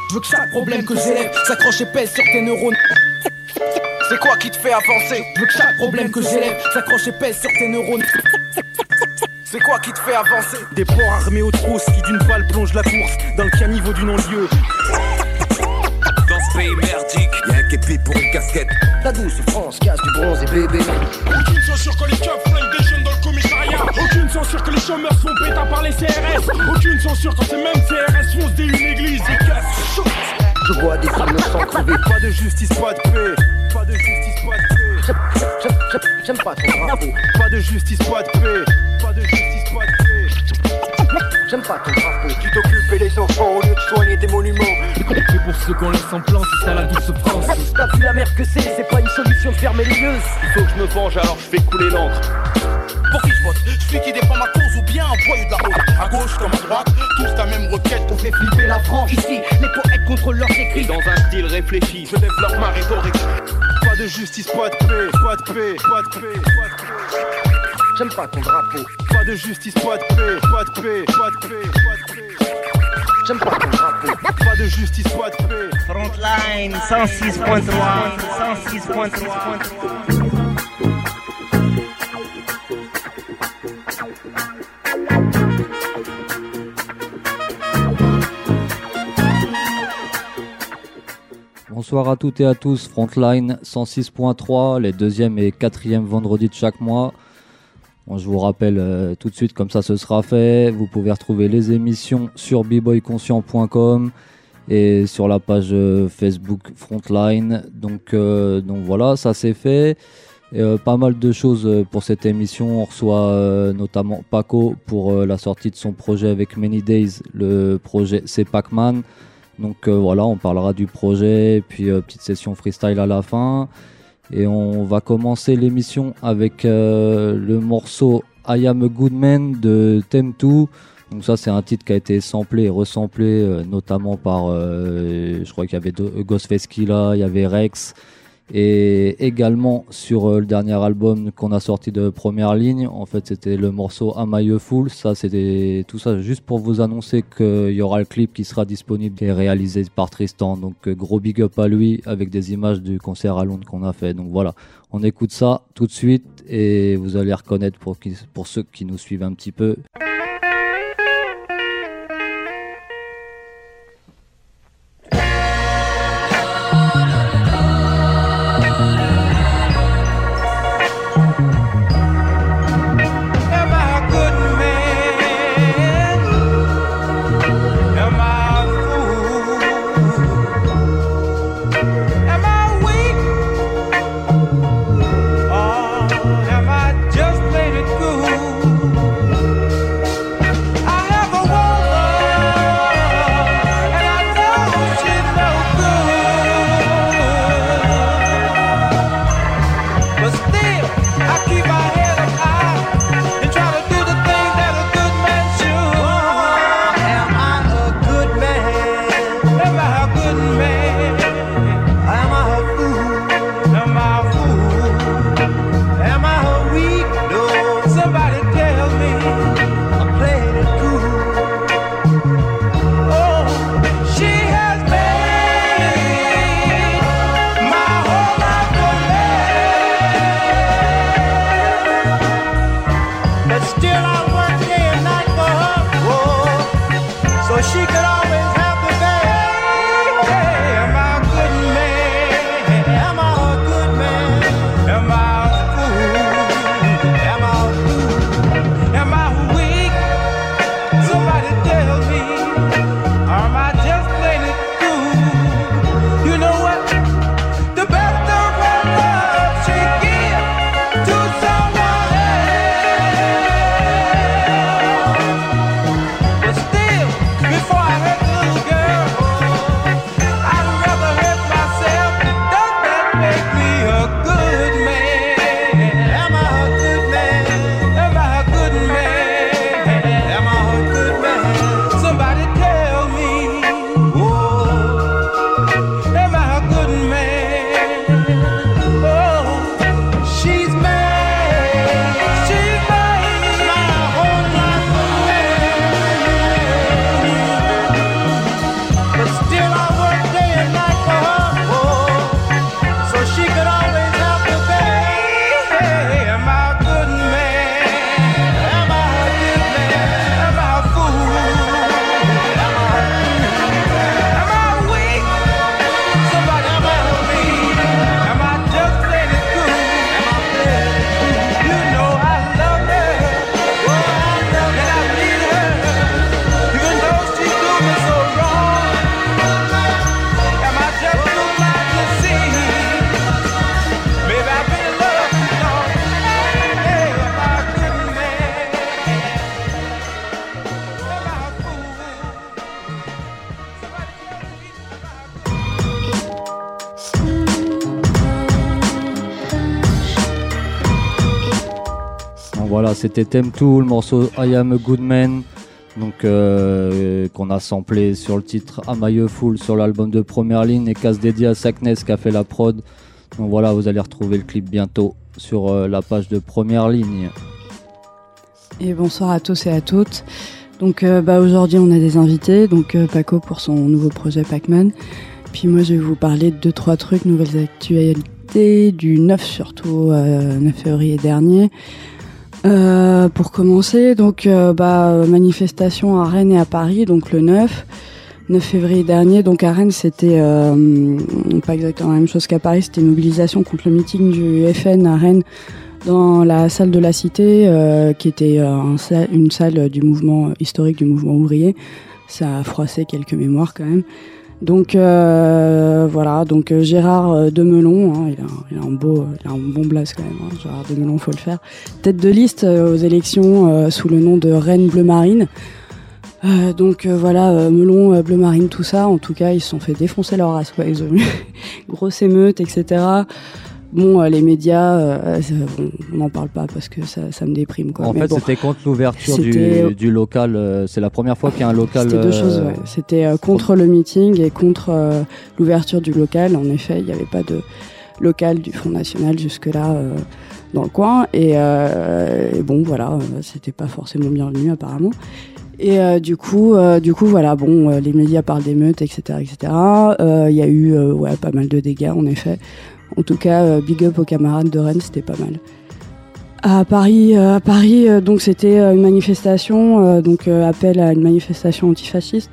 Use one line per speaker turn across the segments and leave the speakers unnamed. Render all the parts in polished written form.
Je veux que chaque problème que j'élève s'accroche et pèse sur tes neurones.
C'est quoi qui te fait avancer?
Je veux que chaque problème que j'élève s'accroche et pèse sur tes neurones.
C'est quoi qui te fait avancer?
Des porcs armés aux trousses qui d'une balle plongent la course dans le caniveau du non-lieu.
Dans ce pays merdique, y'a un képi pour une casquette.
La douce France casse du bronze et bébé.
Aucune censure que les keufs flinguent des jeunes dans le commissariat. Aucune censure que les chômeurs se font péter par les CRS. Aucune censure quand ces mêmes CRS foncent une église et cassent.
Je vois des innocents crever.
Pas de justice, pas de paix. Pas de justice, pas de paix.
J'aime pas ton drapeau.
Pas de justice, pas de paix. Pas de justice, pas de paix.
J'aime pas ton drapeau.
Tu t'occupes les enfants au lieu de soigner des monuments.
Et pour ceux qu'on laisse en plan, c'est ça la douce France.
T'as vu la merde que c'est pas une solution de fermer les yeux.
Il faut que je me venge alors je fais couler l'encre.
Pour qui je vote? Celui qui défend ma cause ou bien un voyou de la haute? À gauche comme à droite, tous la même requête.
On fait flipper la France. Ici, les poètes contrôlent leurs écrits.
Dans un style réfléchi, je développe ma rhétorique. Pas de justice, pas de paix. Pas de paix, pas de paix, pas de paix.
J'aime pas ton drapeau.
Pas de justice, pas de paix. Pas de paix, pas de paix, pas de paix.
J'aime pas ton drapeau.
Pas de justice, pas de paix.
Frontline 106.3. 106.3.
Bonsoir à toutes et à tous, Frontline 106.3, les deuxième et quatrième vendredis de chaque mois. Bon, je vous rappelle tout de suite, comme ça ce sera fait, vous pouvez retrouver les émissions sur bboyconscient.com et sur la page Facebook Frontline. Donc voilà, ça c'est fait. Pas mal de choses pour cette émission. On reçoit notamment Paco pour la sortie de son projet avec Many Days, le projet C'est Pac-Man. Donc voilà, on parlera du projet, puis petite session freestyle à la fin. Et on va commencer l'émission avec le morceau I Am a Good Man de Tem2. Donc ça c'est un titre qui a été samplé et resamplé notamment par, je crois qu'il y avait Ghostface Killah, il y avait Rex. Et également sur le dernier album qu'on a sorti de Première Ligne, en fait c'était le morceau Am I a Fool. Ça c'était tout ça juste pour vous annoncer qu'il y aura le clip qui sera disponible et réalisé par Tristan. Donc gros big up à lui avec des images du concert à Londres qu'on a fait. Donc voilà, on écoute ça tout de suite et vous allez reconnaître pour ceux qui nous suivent un petit peu.
Am I a good man?
Voilà, c'était Thème2, le morceau I Am a Good Man, donc qu'on a samplé sur le titre Am I a Fool sur l'album de Première Ligne, et casse dédié à Sakness qui a fait la prod. Donc voilà, vous allez retrouver le clip bientôt sur la page de Première Ligne.
Et bonsoir à tous et à toutes. Donc aujourd'hui on a des invités, donc Paco pour son nouveau projet Pac-Man. Puis moi je vais vous parler de 2-3 trucs, nouvelles actualités du 9 surtout, 9 février dernier. Pour commencer, donc manifestation à Rennes et à Paris, donc le 9 février dernier. Donc à Rennes c'était pas exactement la même chose qu'à Paris, c'était une mobilisation contre le meeting du FN à Rennes dans la salle de la Cité, qui était une salle du mouvement historique du mouvement ouvrier. Ça a froissé quelques mémoires quand même. Donc voilà, donc Gérard Demelon, hein, il a un bon blaze quand même, hein, Gérard Demelon, faut le faire. Tête de liste aux élections sous le nom de Rennes Bleu Marine. Voilà, Melon, Bleu Marine, tout ça. En tout cas, ils se sont fait défoncer leur race. Ouais, ils ont eu grosse émeute, etc. Bon, les médias, on n'en parle pas parce que ça me déprime, quoi.
En fait, c'était contre l'ouverture du local. C'est la première fois qu'il y a un local.
C'était deux choses, ouais. C'était contre le meeting et contre l'ouverture du local. En effet, il n'y avait pas de local du Front National jusque-là dans le coin. Et bon, voilà, c'était pas forcément bienvenu apparemment. Et du coup, voilà, bon, les médias parlent d'émeutes, etc., etc. Il y a eu, pas mal de dégâts, en effet. En tout cas, big up aux camarades de Rennes, c'était pas mal. À Paris, donc c'était une manifestation, appel à une manifestation antifasciste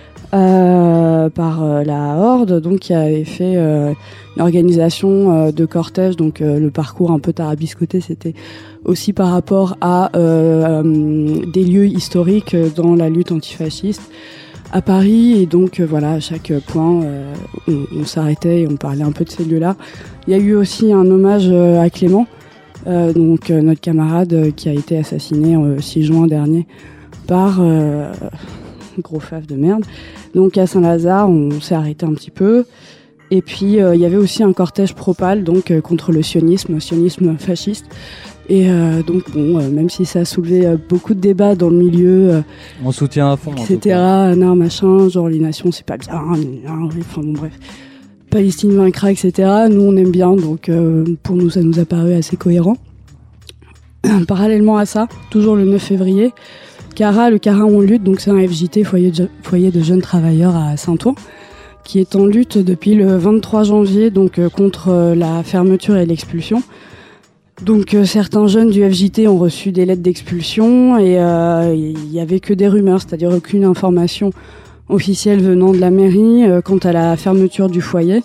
par la Horde, donc qui avait fait une organisation de cortège, donc le parcours un peu tarabiscoté, c'était aussi par rapport à des lieux historiques dans la lutte antifasciste à Paris. Et donc voilà, à chaque point on s'arrêtait et on parlait un peu de ces lieux-là. Il y a eu aussi un hommage à Clément, notre camarade qui a été assassiné 6 juin dernier par gros faf de merde. Donc à Saint-Lazare, on s'est arrêté un petit peu. Et puis il y avait aussi un cortège pro-pal, donc contre le sionisme fasciste. Et donc bon, même si ça a soulevé beaucoup de débats dans le milieu,
on soutient à fond,
etc. Non, machin, genre les nations c'est pas bien, enfin bon bref, Palestine vaincra, etc. Nous on aime bien, donc pour nous ça nous a paru assez cohérent. Parallèlement à ça, toujours le 9 février, le CARA en lutte, donc c'est un FJT, foyer de jeunes travailleurs à Saint-Ouen, qui est en lutte depuis le 23 janvier, donc contre la fermeture et l'expulsion. Donc certains jeunes du FJT ont reçu des lettres d'expulsion et il y avait que des rumeurs, c'est-à-dire aucune information officielle venant de la mairie quant à la fermeture du foyer.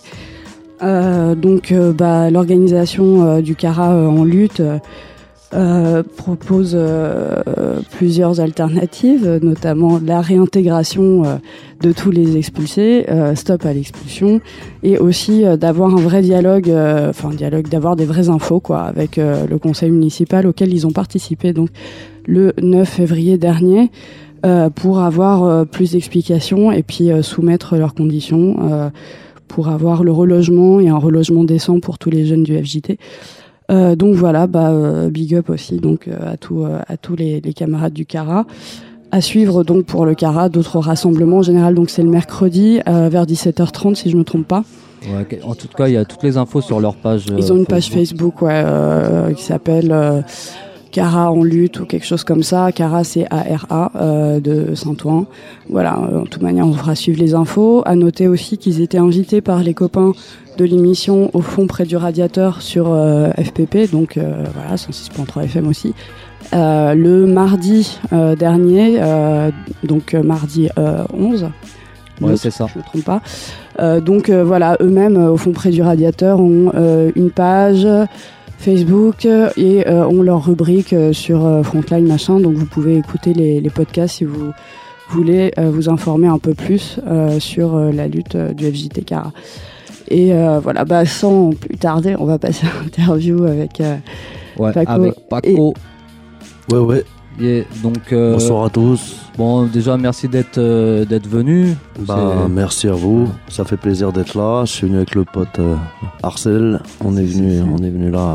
L'organisation du CARA en lutte propose plusieurs alternatives, notamment la réintégration de tous les expulsés, stop à l'expulsion, et aussi d'avoir un vrai dialogue, d'avoir des vraies infos, quoi, avec le conseil municipal auquel ils ont participé donc le 9 février dernier, pour avoir plus d'explications et puis soumettre leurs conditions pour avoir le relogement et un relogement décent pour tous les jeunes du FJT. Donc voilà, big up aussi donc à tous les camarades du CARA. À suivre donc pour le CARA d'autres rassemblements en général, donc c'est le mercredi vers 17h30 si je me trompe pas.
Ouais, en tout cas, il y a toutes les infos sur leur page.
Ils ont une page Facebook qui s'appelle CARA en lutte ou quelque chose comme ça. CARA, c'est ARA de Saint-Ouen. Voilà, en toute manière, on fera suivre les infos. À noter aussi qu'ils étaient invités par les copains de l'émission Au fond près du radiateur sur FPP, donc voilà, 106.3 FM aussi. Le mardi dernier, donc mardi 11.
Ouais, c'est ça.
Je ne me trompe pas. Voilà, eux-mêmes, Au fond près du radiateur, ont une page Facebook et ont leur rubrique sur Frontline, machin. Donc vous pouvez écouter les podcasts si vous voulez vous informer un peu plus sur la lutte du FJT CARA. Et voilà, sans plus tarder, on va passer à l'interview avec Paco.
Avec Paco.
Ouais.
Yeah, donc,
bonsoir à tous.
Bon, déjà merci d'être venu.
Merci à vous. Ça fait plaisir d'être là. Je suis venu avec le pote Arcel. On est venu là pour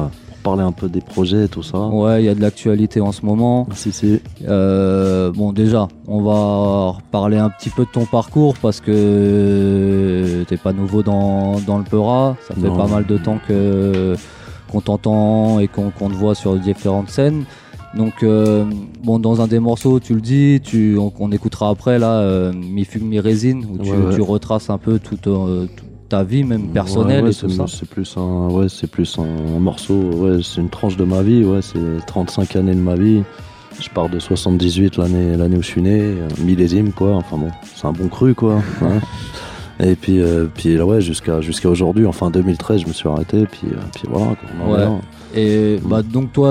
parler un peu des projets, tout ça.
Ouais, il y a de l'actualité en ce moment.
Si.
Bon, déjà, on va parler un petit peu de ton parcours parce que t'es pas nouveau dans le Peura. Ça fait pas mal de temps qu'on t'entend et qu'on te voit sur différentes scènes. Donc, bon, dans un des morceaux, tu le dis, on écoutera après, là, Mi Fugue, Mi Résine, où tu retraces un peu toute ta vie, même personnelle et tout ça.
C'est plus un morceau, c'est une tranche de ma vie, c'est 35 années de ma vie. Je pars de 78, l'année où je suis né, millésime, quoi. Enfin bon, c'est un bon cru, quoi. Hein. Et puis ouais, jusqu'à aujourd'hui, enfin 2013, je me suis arrêté, puis voilà, quoi.
Et bah donc toi,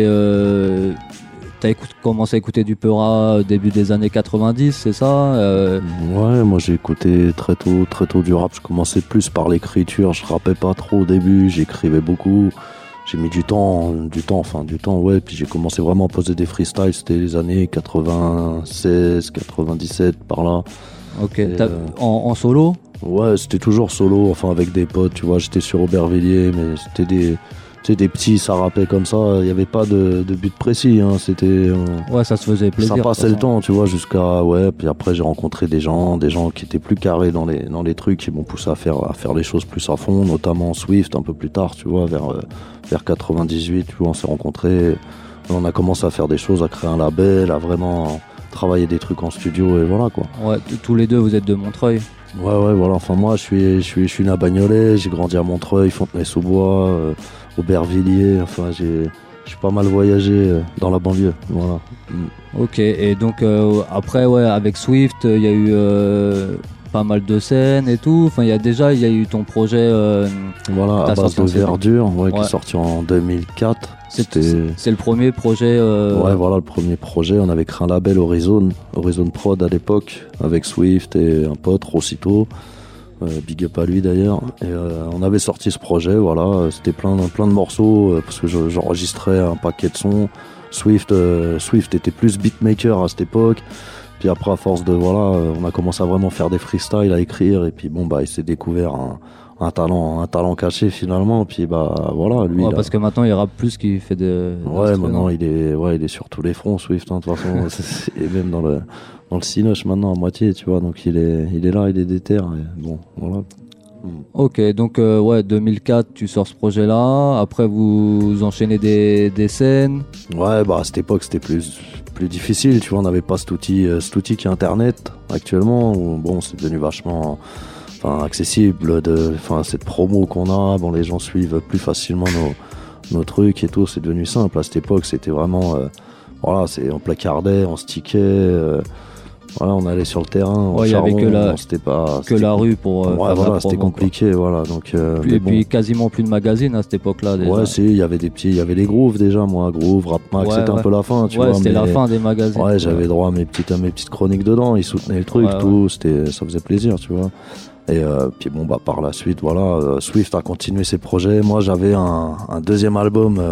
t'as commencé à écouter du Peura début des années 90, c'est ça
Ouais, moi j'ai écouté très tôt du rap. Je commençais plus par l'écriture, je rappais pas trop au début, j'écrivais beaucoup. J'ai mis du temps, ouais. Puis j'ai commencé vraiment à poser des freestyles, c'était les années 96, 97, par là.
Ok, en solo? Ouais,
c'était toujours solo, enfin avec des potes, tu vois. J'étais sur Aubervilliers, mais c'était des petits, ça rappait comme ça, il n'y avait pas de but précis, hein. C'était...
ouais, ça se faisait plaisir.
Ça passait le temps, tu vois, jusqu'à... Ouais, puis après j'ai rencontré des gens qui étaient plus carrés dans les trucs, qui m'ont poussé à faire les choses plus à fond, notamment Swift un peu plus tard, tu vois, vers 98, tu vois, on s'est rencontrés, on a commencé à faire des choses, à créer un label, à vraiment travailler des trucs en studio, et voilà, quoi.
Ouais, tous les deux, vous êtes de Montreuil?
Ouais, voilà, enfin moi je suis né à Bagnolet, j'ai grandi à Montreuil, Fontenay-sous-Bois, Aubervilliers, enfin j'ai pas mal voyagé dans la banlieue, voilà.
Ok, et donc après, ouais, avec Swift, il y a eu pas mal de scènes et tout, enfin il y a eu ton projet...
voilà, à base de verdure, qui est sorti en 2004.
C'est le premier projet...
Ouais, voilà, le premier projet. On avait créé un label Horizon Prod à l'époque, avec Swift et un pote, Rossito. Big up à lui d'ailleurs. Et on avait sorti ce projet, voilà. C'était plein de morceaux, parce que j'enregistrais un paquet de sons. Swift était plus beatmaker à cette époque. Puis après, à force de, voilà, on a commencé à vraiment faire des freestyles, à écrire. Et puis bon, bah, il s'est découvert un talent caché finalement, puis bah voilà, lui.
Ouais, parce que maintenant il rappe plus qu'il fait de.
Ouais, maintenant il est sur tous les fronts, Swift, hein, de toute façon. Et même dans le cinoche maintenant à moitié, tu vois, donc il est là, il est déter, et bon, voilà.
Ok, donc ouais, 2004, tu sors ce projet-là. Après, vous enchaînez des scènes.
Ouais, bah à cette époque c'était plus difficile, tu vois, on n'avait pas cet outil qui est Internet actuellement. Où, bon, c'est devenu vachement accessible, cette promo qu'on a, bon, les gens suivent plus facilement nos trucs et tout, c'est devenu simple. À cette époque, c'était vraiment, voilà, on placardait, on stickait, voilà, on allait sur le terrain,
il y avait
que
la rue pour
ouais,
faire
voilà,
la
c'était
promo,
compliqué, quoi. Voilà, donc
et puis quasiment plus de magazines à cette époque-là déjà.
Ouais, si, il y avait les grooves déjà, Groove, Rap Max, c'était un peu la fin, tu vois.
Ouais, c'était la fin des magazines.
Ouais, j'avais droit à mes petites chroniques dedans, ils soutenaient le truc, tout, ça faisait plaisir, tu vois. Et puis bon, bah par la suite, voilà, Swift a continué ses projets. Moi, j'avais un deuxième album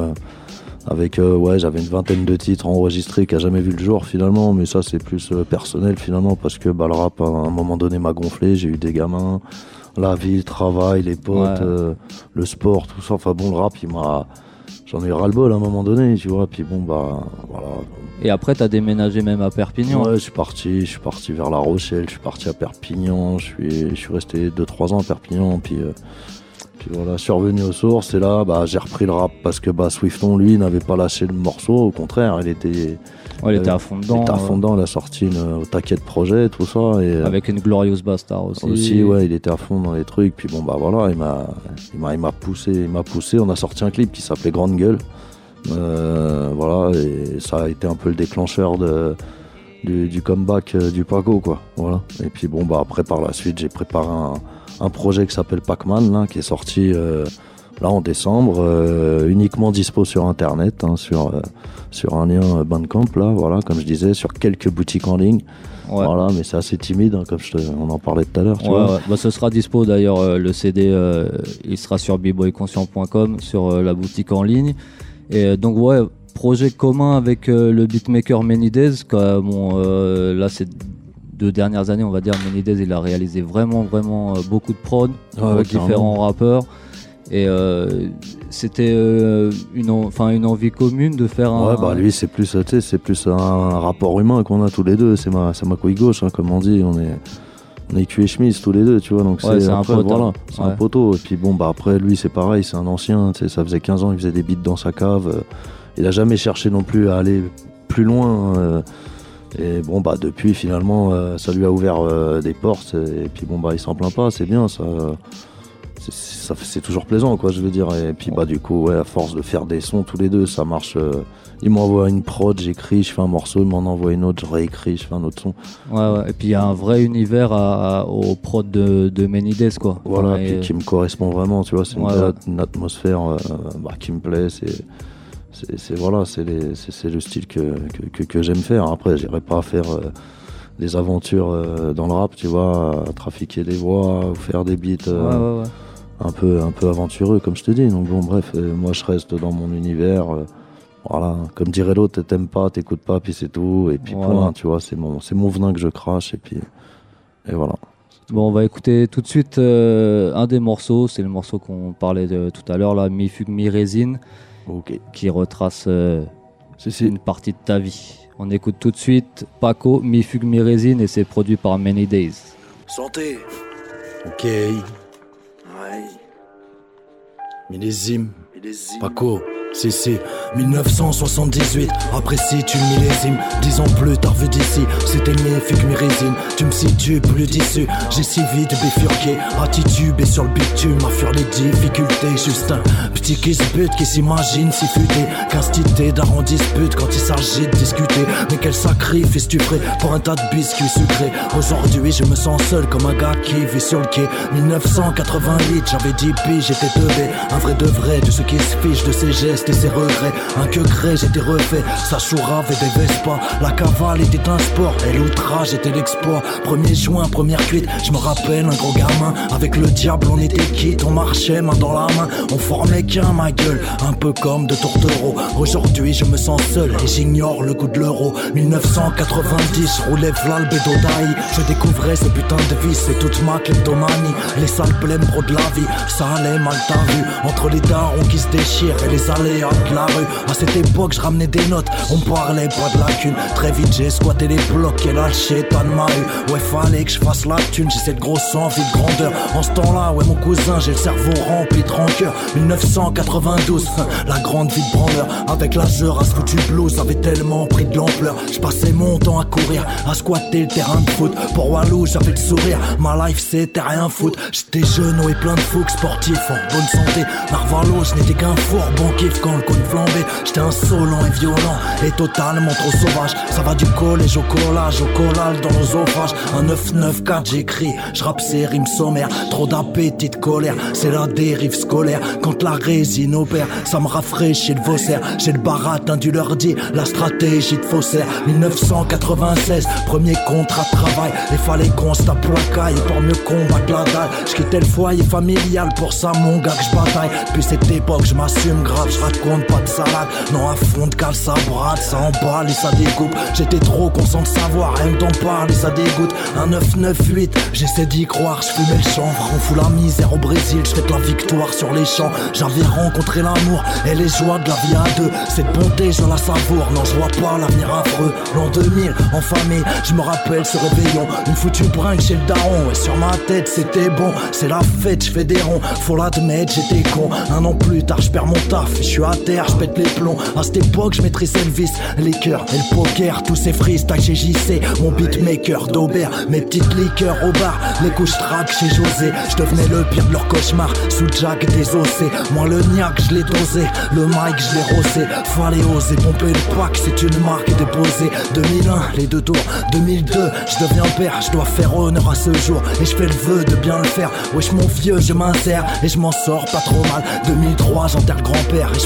avec j'avais une vingtaine de titres enregistrés qui a jamais vu le jour finalement, mais ça c'est plus personnel finalement, parce que bah le rap à un moment donné m'a gonflé. J'ai eu des gamins, la vie, le travail, les potes, le sport, tout ça. Enfin bon, le rap, j'en ai eu ras-le-bol à un moment donné, tu vois. Puis bon, bah voilà.
Et après, t'as déménagé même à Perpignan.
Ouais, je suis parti vers La Rochelle, je suis parti à Perpignan, je suis resté 2-3 ans à Perpignan, puis voilà, je suis revenu aux sources, et là, bah, j'ai repris le rap, parce que bah, Swifton, lui, n'avait pas lâché le morceau, au contraire, il était
à fond dedans.
Il a sorti au taquet de projet, tout ça. Et,
avec une Glorious Bastard aussi.
Aussi, ouais, il était à fond dans les trucs, puis bon, bah voilà, il m'a poussé, on a sorti un clip qui s'appelait Grande Gueule. Voilà, et ça a été un peu le déclencheur du comeback du Paco, quoi. Voilà. Et puis bon, bah après, par la suite, j'ai préparé un projet qui s'appelle Pac-Man, là, qui est sorti là en décembre, uniquement dispo sur internet, hein, sur un lien Bandcamp, là, voilà, comme je disais, sur quelques boutiques en ligne. Ouais. Voilà, mais c'est assez timide, hein, comme on en parlait tout à l'heure. Tu vois.
Ouais. Bah, ce sera dispo d'ailleurs, le CD, il sera sur bboyconscient.com, sur la boutique en ligne. Et donc ouais, projet commun avec le beatmaker Menidez. Là, ces 2 dernières années, on va dire, Menidez, il a réalisé vraiment beaucoup de prod avec différents rappeurs. Et c'était une envie commune de faire un...
Ouais, bah lui, c'est plus un rapport humain qu'on a tous les deux. C'est ma couille gauche, hein, comme on dit. On est cul et chemise tous les deux, tu vois. Donc
ouais, c'est
après,
un poteau.
Voilà, c'est un poteau. Et puis bon, bah après, lui, c'est pareil, c'est un ancien. Tu sais, ça faisait 15 ans, il faisait des beats dans sa cave. Il a jamais cherché non plus à aller plus loin. Et bon, bah depuis, finalement, ça lui a ouvert des portes. Et puis bon, bah il s'en plaint pas, c'est bien, ça. C'est toujours plaisant, quoi, je veux dire. Et puis bah du coup, ouais, à force de faire des sons tous les deux, ça marche. Il m'envoie une prod, j'écris, je fais un morceau, il m'en envoie une autre, je réécris, je fais un autre son.
Ouais. Et puis il y a un vrai univers au prod de Menides, quoi.
Voilà, puis qui me correspond vraiment, tu vois. C'est une atmosphère qui me plaît. C'est le style que j'aime faire. Après, j'irai pas faire des aventures dans le rap, tu vois, à trafiquer des voix ou faire des beats. Un peu aventureux, comme je te dis. Donc bon, bref, moi je reste dans mon univers. Voilà, comme dirait l'autre, t'aimes pas, t'écoutes pas, puis c'est tout. Et puis point, tu vois, c'est mon venin que je crache. Et voilà.
Bon, on va écouter tout de suite un des morceaux. C'est le morceau qu'on parlait de tout à l'heure, là, Mi Fugue Mi Résine, qui retrace une partie de ta vie. On écoute tout de suite Paco, Mi Fugue Mi Résine, et c'est produit par Many Days.
Santé. Ok. Ouais. Millésime. Paco. C'est 1978, apprécie tu le millésime. 10 ans plus tard vu d'ici, c'était mes fugues mes résines. Tu me situes plus d'ici, j'ai si vite bifurqué. Attitude et sur le bitume, à fuir les difficultés. Juste un petit qui se bute, qui s'imagine si futé. Qu'instité d'arrond dispute quand il s'agit de discuter. Mais quel sacrifice tu ferais pour un tas de biscuits sucrés. Aujourd'hui je me sens seul comme un gars qui vit sur le quai. 1988, j'avais 10 piges, j'étais teubé. Un vrai de vrai de ceux qui se fichent de ses gestes et ses regrets, un que gré j'étais refait. Sa chourave et des Vespa, la cavale était un sport et l'outrage était l'exploit. 1er juin, première cuite, je me rappelle un gros gamin. Avec le diable on était quitte, on marchait main dans la main. On formait qu'un ma gueule, un peu comme de tourtereaux. Aujourd'hui je me sens seul et j'ignore le goût de l'euro. 1990, je roulais v'là le bédo d'Aï. Je découvrais ce putain de vie, c'est toute ma kleptomanie. Les sales blêmes pro de la vie, ça allait mal t'as vu. Entre les darons qui se déchirent et les allées de la rue. À cette époque je ramenais des notes, on parlait pas de la thune. Très vite j'ai squatté les blocs et lâché tas de ma rue. Ouais fallait que je fasse la thune, j'ai cette grosse envie de grandeur. En ce temps là, ouais mon cousin, j'ai le cerveau rempli de rancœur. 1992, la grande vie de branleur. Avec l'âgeur à ce foutu blues avait tellement pris de l'ampleur. Je passais mon temps à courir, à squatter le terrain de foot. Pour Walou j'avais le sourire, ma life c'était rien foot. J'étais jeune et plein de fougue, sportif en bonne santé. Narvalo je n'étais qu'un four, bon kiff quand le cône flambé. J'étais insolent et violent et totalement trop sauvage. Ça va du collège au collage, au collage dans l'osophages. Un 994 j'écris, je rappe ces rimes sommaires. Trop d'appétit de colère, c'est la dérive scolaire. Quand la résine opère, ça me rafraîchit le faussaire. J'ai le baratin du lundi, la stratégie de faussaire. 1996, premier contrat de travail. Et fallait qu'on se tape la caille pour mieux combattre la dalle. J'quittais le foyer familial, pour ça mon gars que j'bataille. Puis cette époque je m'assume grave, je raconte pas de salade. Non à fond de cale ça brade, ça emballe et ça découpe. J'étais trop conscient de savoir, rien que d'en parler ça dégoûte. Un 998, j'essaie d'y croire, je fumais le chanvre. On fout la misère au Brésil, je fête la victoire sur les champs. J'avais rencontré l'amour et les joies de la vie à deux. Cette bonté je la savoure, non je vois pas l'avenir affreux. L'an 2000, en famille, je me rappelle ce réveillon. Une foutue brinque chez le daron, et sur ma tête c'était bon. C'est la fête, je fais des ronds, faut l'admettre j'étais con. Un an plus tard je perds mon taf, je suis à terre, je pète les plombs. À cette époque je maîtrisais le vice, les cœurs et le poker. Tous ces freestyles chez JC, mon beatmaker d'Aubert. Mes petites liqueurs au bar, les couches track chez José. Je devenais le pire de leur cauchemar, sous Jack désossé. Moi le niaque je l'ai dosé, le mic je l'ai rosé. Fallait oser pomper le pack, c'est une marque déposée. 2001, les deux tours, 2002, je deviens père. Je dois faire honneur à ce jour et je fais le vœu de bien le faire. Wesh mon vieux je m'insère et je m'en sors pas trop mal. 2003 j'enterre le grand-père et je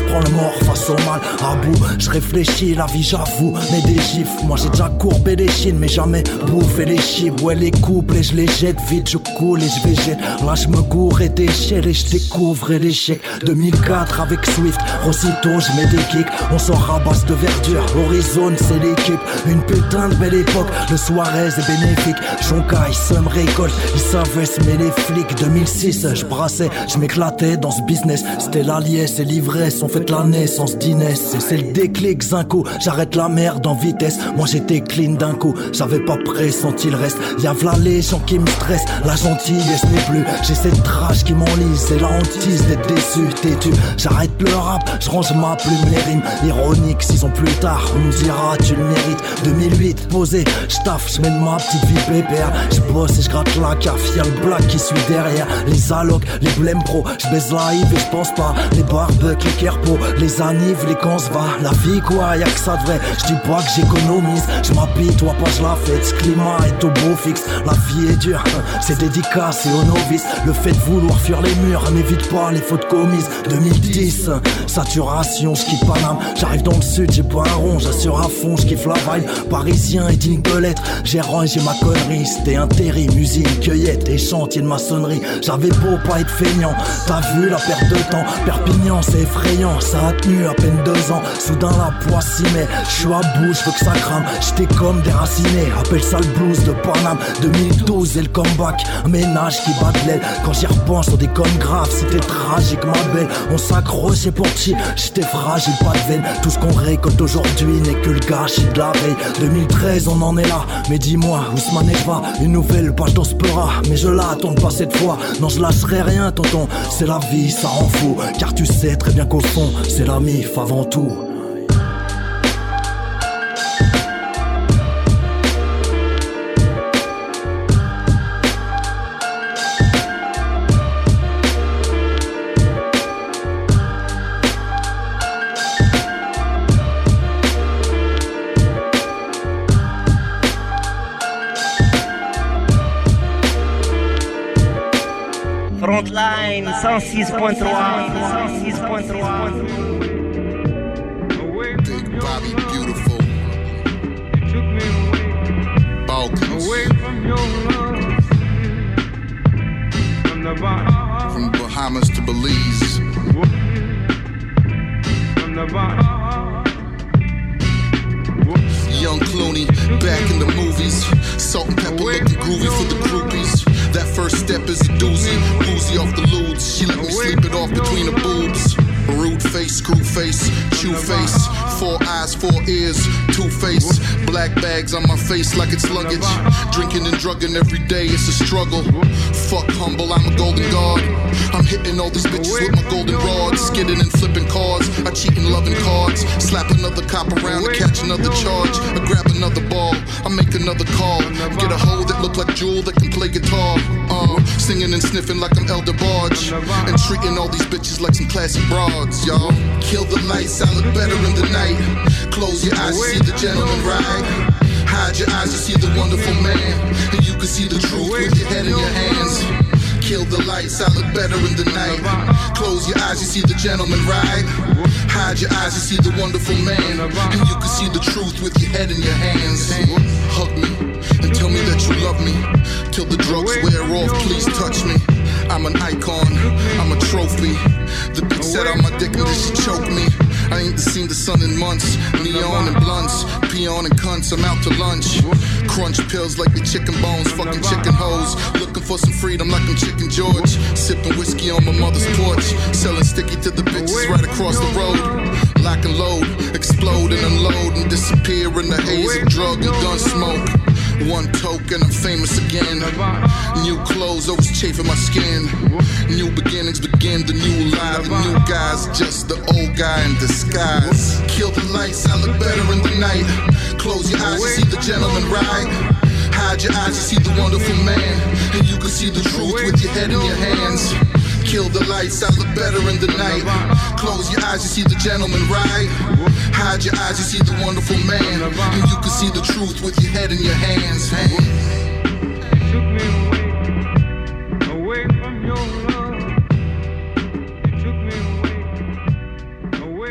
je prends le mort face au mal. À bout, je réfléchis, la vie j'avoue, mais des gifs. Moi j'ai déjà courbé les chines, mais jamais bouffé les chibs. Ouais, les couples et je les jette vite, je coule et je végète. Là je me gourre et déchire et je découvre l'échec. 2004 avec Swift, aussitôt je mets des kicks. On sort à base de verdure, Horizon c'est l'équipe. Une putain de belle époque, le soirée est bénéfique. Jonka, il se me récolte, il savait semer les flics. 2006, je brassais, je m'éclatais dans ce business. C'était la liesse et l'ivresse, on fête la naissance d'Inès. Et c'est le déclic, Zinco, j'arrête la merde en vitesse. Moi j'étais clean d'un coup, j'avais pas pressenti le reste. Y'a v'là les gens qui me stressent, la gentillesse n'est plus. J'ai cette rage qui m'enlise, c'est la hantise d'être déçu, têtu. J'arrête le rap, je range ma plume, les rimes ironiques. 6 ans plus tard, on me dira tu le mérites. 2008, posé, j'taffe, j'mène ma petite vie pépère. J'bosse et j'gratte la caf, y'a le black qui suit derrière. Les allocs, les blêmes pro, j'baise la hive et j'pense pas. Les barbecues, les kerpos, les anives, les cons va. La vie quoi, y'a que ça de vrai. J'dis pas que j'économise, j'm'habille, toi pas j'la fête. Ce climat est au beau fixe, la vie est dure, c'est dédicace et aux novices. Le fait de vouloir fuir les murs n'évite pas les fautes commises. 2010, saturation, j'quitte Paname. J'arrive dans le sud, j'ai pas un rond, j'assure à fond, j'kiffe la vibe. Parisien et digne de l'être, j'ai rangé ma connerie. C'était intérim, usine, cueillette et chantier de maçonnerie. J'avais beau pas être feignant, t'as vu la perte de temps. Perpignan c'est effrayant, ça a tenu à peine 2 ans. Soudain la poisse s'y met, j'suis à bout, j'veux que ça crame. J'étais comme déraciné, appelle ça le blues de Paname. 2012 et le comeback, un ménage qui bat de l'aile. Quand j'y repense sur des coms graves, c'était tragique ma belle. On s'accrochait pour chill, j'étais fragile, pas de veine. Tout ce qu'on récolte aujourd'hui n'est que le gâchis de la veille. 2013 on en est là, mais dis-moi où ce manège va. Une nouvelle page d'Ospera, mais je l'attends pas cette fois. Non je lâcherai rien tonton, c'est la vie ça rend fou. Car tu sais très bien qu'au fond c'est la mif avant tout.
Frontline 106.3.
Big Bobby Beautiful. Balkans. From Bahamas to Belize. Young Clooney, back in the movies. Salt and pepper looking groovy for the groupies. That first step is a doozy. Woozy off the ludes. She let me sleep it off between the boobs. Rude face, screw face, chew face. 4 eyes, 4 ears, 2 face. Black bags on my face like it's luggage. Drinking and drugging every day, it's a struggle. Fuck humble, I'm a golden god. I'm hitting all these bitches with my golden rods. Skidding and flipping cards, I cheat and loving cards. Slap another cop around to catch another charge. I grab another ball, I make another call. Get a hoe that look like Jewel that can play guitar. Singing and sniffing like I'm Elder Barge. And treating all these bitches like some classy broads, y'all. Kill the lights, I look better in the night. Close your eyes, you see the gentleman ride. Hide your eyes, you see the wonderful man. And you can see the truth with your head in your hands. Kill the lights, I look better in the night. Close your eyes, you see the gentleman ride. Hide your eyes, you see the wonderful man. And you can see the truth with your head in your hands. Hug me and tell me that you love me. Till the drugs wear off, please touch me. I'm an icon, I'm a trophy. The bitch said on my dick and then she choked me. I ain't seen the sun in months. Neon and blunts, peon and cunts, I'm out to lunch. Crunch pills like the chicken bones, fucking chicken hoes. Looking for some freedom like I'm Chicken George. Sipping whiskey on my mother's porch. Selling sticky to the bitches right across the road. Lock and load, explode and unload and disappear in the haze of drug and gun smoke. One token, I'm famous again. New clothes always chafing my skin. New beginnings begin the new life. The new guy's just the old guy in disguise. Kill the lights, I look better in the night. Close your eyes, you see the gentleman ride. Hide your eyes, you see the wonderful man. And you can see the truth with your head in your hands. Kill the lights, I look better in the night. Close your eyes, you see the gentleman ride. Hide your eyes, you see the wonderful man. And you can see the truth with your head in your hands.
Took me away from your love. You took me away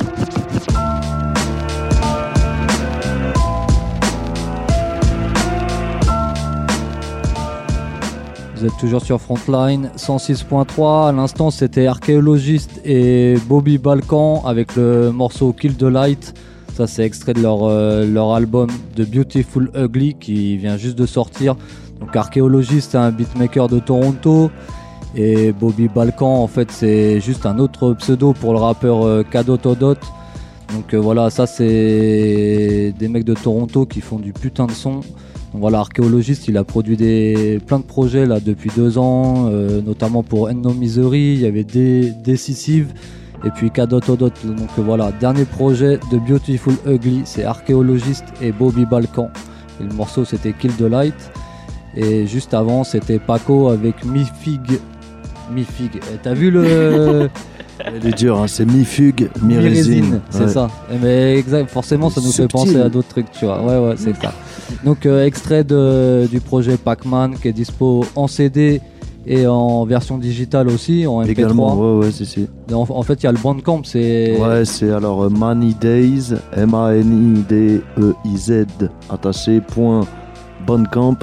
Vous êtes toujours sur Frontline 106.3. À l'instant, c'était Archéologiste et Bobby Balkan avec le morceau Kill the Light. Ça, c'est extrait de leur album The Beautiful Ugly qui vient juste de sortir. Donc, Archéologiste, c'est un beatmaker de Toronto. Et Bobby Balkan, en fait, c'est juste un autre pseudo pour le rappeur Kadotodot. Donc voilà, ça, c'est des mecs de Toronto qui font du putain de son. Donc voilà, Archéologiste, il a produit plein de projets là depuis 2 ans, notamment pour End No Misery, il y avait Decisive et puis Kadotodot. Donc voilà, dernier projet de Beautiful Ugly, c'est Archéologiste et Bobby Balkan. Et le morceau c'était Kill the Light. Et juste avant c'était Paco avec Mi-Fig. T'as vu le...
Elle est dure, hein, c'est mi-fugue, mi-résine.
C'est ça. Mais exact, forcément, ça nous fait penser à d'autres trucs, tu vois. Ouais, c'est ça. Donc, extrait du projet Pac-Man qui est dispo en CD et en version digitale aussi, en MP3.
Également, ouais, si.
En fait, il y a le Bandcamp, c'est...
Ouais, c'est alors Many Days, MANIDEIZ, attaché, point, Bandcamp,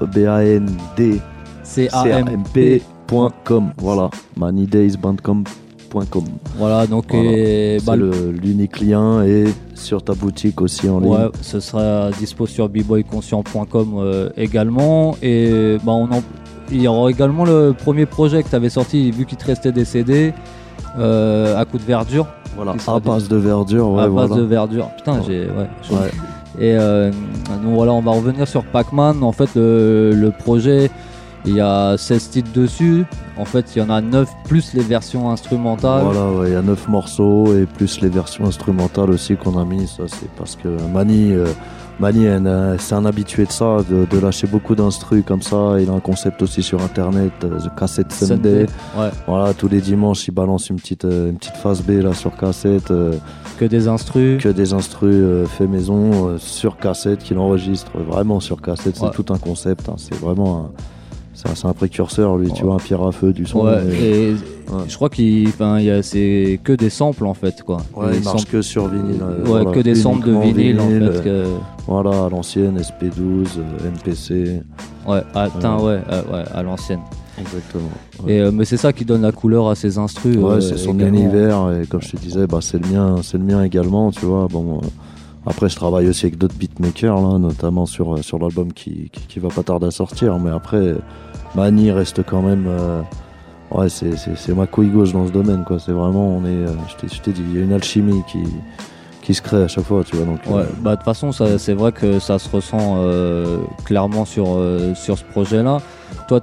BANDCAMP.com. Voilà, Many Days, Bandcamp.
Voilà, donc
voilà. C'est l'unique lien et sur ta boutique aussi en ligne.
Ouais, ce sera dispo sur bboyconscient.com également. Et il y aura également le premier projet que tu avais sorti, vu qu'il te restait des CD, à coup de verdure.
Voilà, à base de verdure. Ouais,
base de verdure. Putain, Et donc voilà, on va revenir sur Pac-Man. En fait, le projet. Il y a 16 titres dessus, en fait il y en a 9 plus les versions instrumentales.
Voilà, il y a 9 morceaux et plus les versions instrumentales aussi qu'on a mis. Ça c'est parce que Mani c'est un habitué de ça, de lâcher beaucoup d'instrus comme ça. Il a un concept aussi sur internet, The Cassette Sunday.
Ouais.
Voilà, tous les dimanches il balance une petite phase B là sur cassette.
Que des instrus
fait maison sur cassette qu'il enregistre vraiment sur cassette. C'est tout un concept, hein. C'est vraiment c'est un précurseur lui, tu vois, un pierre à feu du son.
Je crois c'est que des samples en fait quoi.
Ouais, il marche que sur vinyle.
Voilà, que des samples de vinyle en fait.
Voilà, à l'ancienne, SP12, MPC.
Ouais, à l'ancienne.
Exactement.
Ouais. Et mais c'est ça qui donne la couleur à ces instrus.
Ouais, c'est son univers et comme je te disais, c'est le mien également, tu vois. Bon. Après, je travaille aussi avec d'autres beatmakers, là, notamment sur l'album qui va pas tarder à sortir. Mais après, Mani reste quand même... c'est ma couille gauche dans ce domaine, quoi. C'est vraiment, je t'ai dit, il y a une alchimie qui se crée à chaque fois, tu vois. Donc,
de toute façon, c'est vrai que ça se ressent clairement sur ce projet-là. Toi,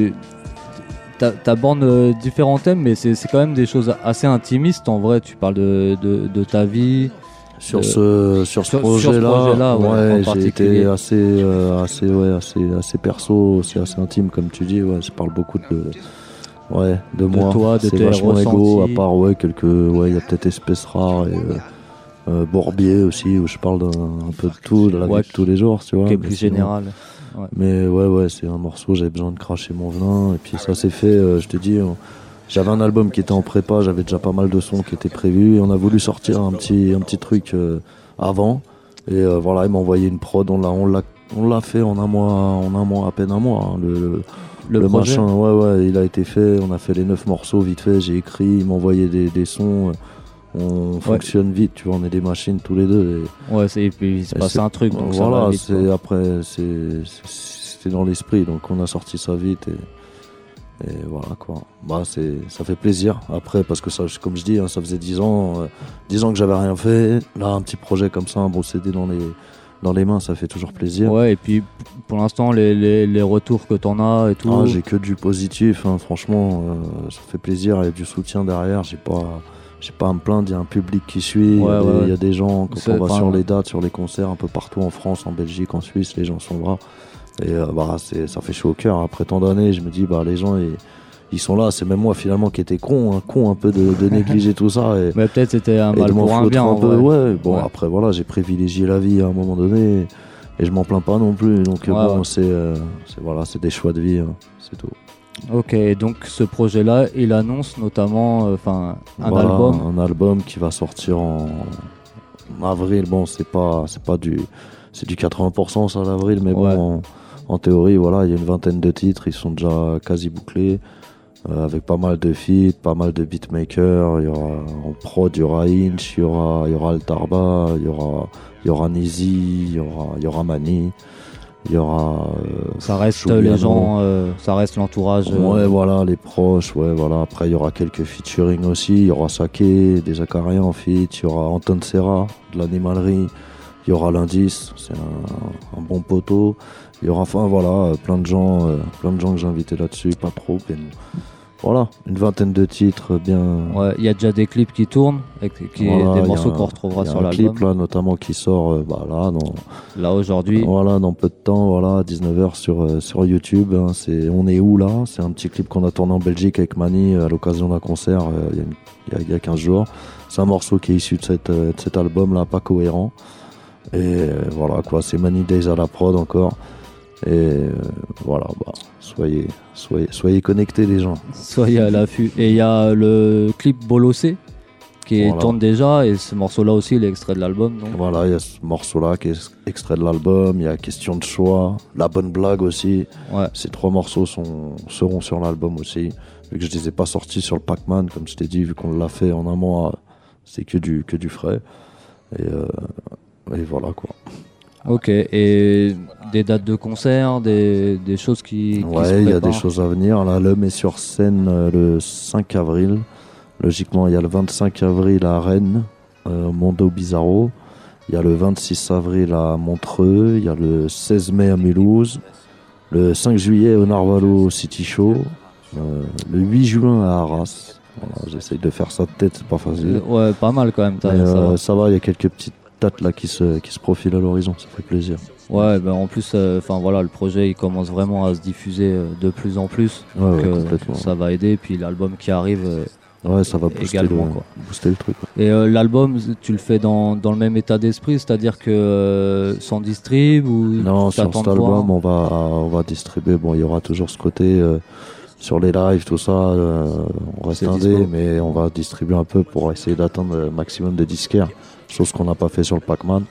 t'abordes différents thèmes, mais c'est quand même des choses assez intimistes. En vrai, tu parles de ta vie...
Sur ce projet-là, j'ai été assez perso, c'est assez intime comme tu dis. Ouais, je parle beaucoup de moi.
Toi, de
c'est vachement égo. À part il y a peut-être Espèce Rare et Bourbier aussi où je parle un peu de tout, de la vie de tous les jours, tu vois.
Qui est plus général.
Ouais. Mais c'est un morceau. J'avais besoin de cracher mon venin et puis ça s'est fait. Je te dis. J'avais un album qui était en prépa, j'avais déjà pas mal de sons qui étaient prévus et on a voulu sortir un petit truc avant et voilà, il m'a envoyé une prod, on l'a fait en un mois, à peine un mois, hein, le machin, il a été fait, on a fait les 9 morceaux vite fait, j'ai écrit, il m'a envoyé des sons, on fonctionne vite, tu vois, on est des machines tous les deux.
Et puis il se passe un truc, donc
voilà,
ça va vite,
c'était dans l'esprit, donc on a sorti ça vite et voilà quoi. Ça fait plaisir après parce que ça, comme je dis, hein, ça faisait 10 ans que j'avais rien fait. Là, un petit projet comme ça, un bon CD dans les mains, ça fait toujours plaisir.
Ouais, et puis pour l'instant, les retours que t'en as et tout.
J'ai que du positif, hein, franchement, ça fait plaisir. Il y a du soutien derrière. J'ai pas à me plaindre. Il y a un public qui suit. Il y a des gens quand on va sur les dates, sur les concerts, un peu partout en France, en Belgique, en Suisse, les gens sont là. Et ça fait chaud au cœur. Après tant d'années, je me dis les gens ils sont là. C'est même moi finalement qui étais con un peu de négliger tout ça.
Mais peut-être c'était un mal pour un bien.
Après voilà, j'ai privilégié la vie à un moment donné et je m'en plains pas non plus. Donc c'est des choix de vie, hein, c'est tout.
Ok, donc ce projet-là, il annonce notamment un album.
Un album qui va sortir en avril. Bon, c'est du 80% ça l'avril, mais bon, en théorie, voilà, il y a une vingtaine de titres, ils sont déjà quasi bouclés, avec pas mal de feats, pas mal de beatmakers. Il y aura en prod, il y aura Inch, il y aura Altarba, il y aura Nizi, il y aura Mani. Il y aura
ça reste
Juliano.
Les gens, ça reste l'entourage.
Ouais, voilà, les proches, ouais, voilà. Après, il y aura quelques featuring aussi. Il y aura Sake, des Acariens en feat. Il y aura Anton Serra, de l'animalerie. Il y aura l'Indice, c'est un bon poteau. Il y aura, enfin, voilà, plein de gens que j'ai invités là-dessus, pas trop. Et voilà, une vingtaine de titres bien.
Ouais, il y a déjà des clips qui tournent, des morceaux qu'on retrouvera sur l'album.
Il y a un clip là, notamment qui sort
là aujourd'hui.
Voilà, dans peu de temps, voilà, 19h sur YouTube. Hein, On est où là? C'est un petit clip qu'on a tourné en Belgique avec Mani à l'occasion d'un concert il y a 15 jours. C'est un morceau qui est issu de cet album là, pas cohérent. Et voilà quoi, c'est Mani Days à la prod encore. Et voilà, soyez connectés les gens.
Soyez à l'affût. Et il y a le clip Bolossé qui tourne déjà, et ce morceau-là aussi, il est extrait de l'album. Donc.
Voilà, il y a ce morceau-là qui est extrait de l'album. Il y a Question de choix, La bonne blague aussi. Ouais. Ces 3 morceaux seront sur l'album aussi. Vu que je les ai pas sortis sur le Pac-Man, comme je t'ai dit, vu qu'on l'a fait en un mois, c'est que du frais. Et voilà quoi.
Ok, et des dates de concert, des choses qui
ouais, il y a des choses à venir. Là, l'homme est sur scène le 5 avril. Logiquement, il y a le 25 avril à Rennes, au Mondo Bizarro. Il y a le 26 avril à Montreux. Il y a le 16 mai à Mulhouse. Le 5 juillet au Narvalo City Show. Le 8 juin à Arras. Voilà, j'essaye de faire ça de tête, c'est pas facile.
Ouais, pas mal quand même.
Ça va, il y a quelques petites dates là qui se profilent à l'horizon, ça fait plaisir.
Ouais, ben en plus, voilà, le projet il commence vraiment à se diffuser de plus en plus. Donc ça va aider. Puis l'album qui arrive,
ouais, ça va booster le truc. Ouais.
Et l'album, tu le fais dans le même état d'esprit, c'est-à-dire que sans distrib ou
non, sur cet album, on va distribuer. Bon, il y aura toujours ce côté sur les lives, tout ça. On reste indé, mais on va distribuer un peu pour essayer d'atteindre le maximum de disquaires. Chose qu'on n'a pas fait sur le Pac-Man.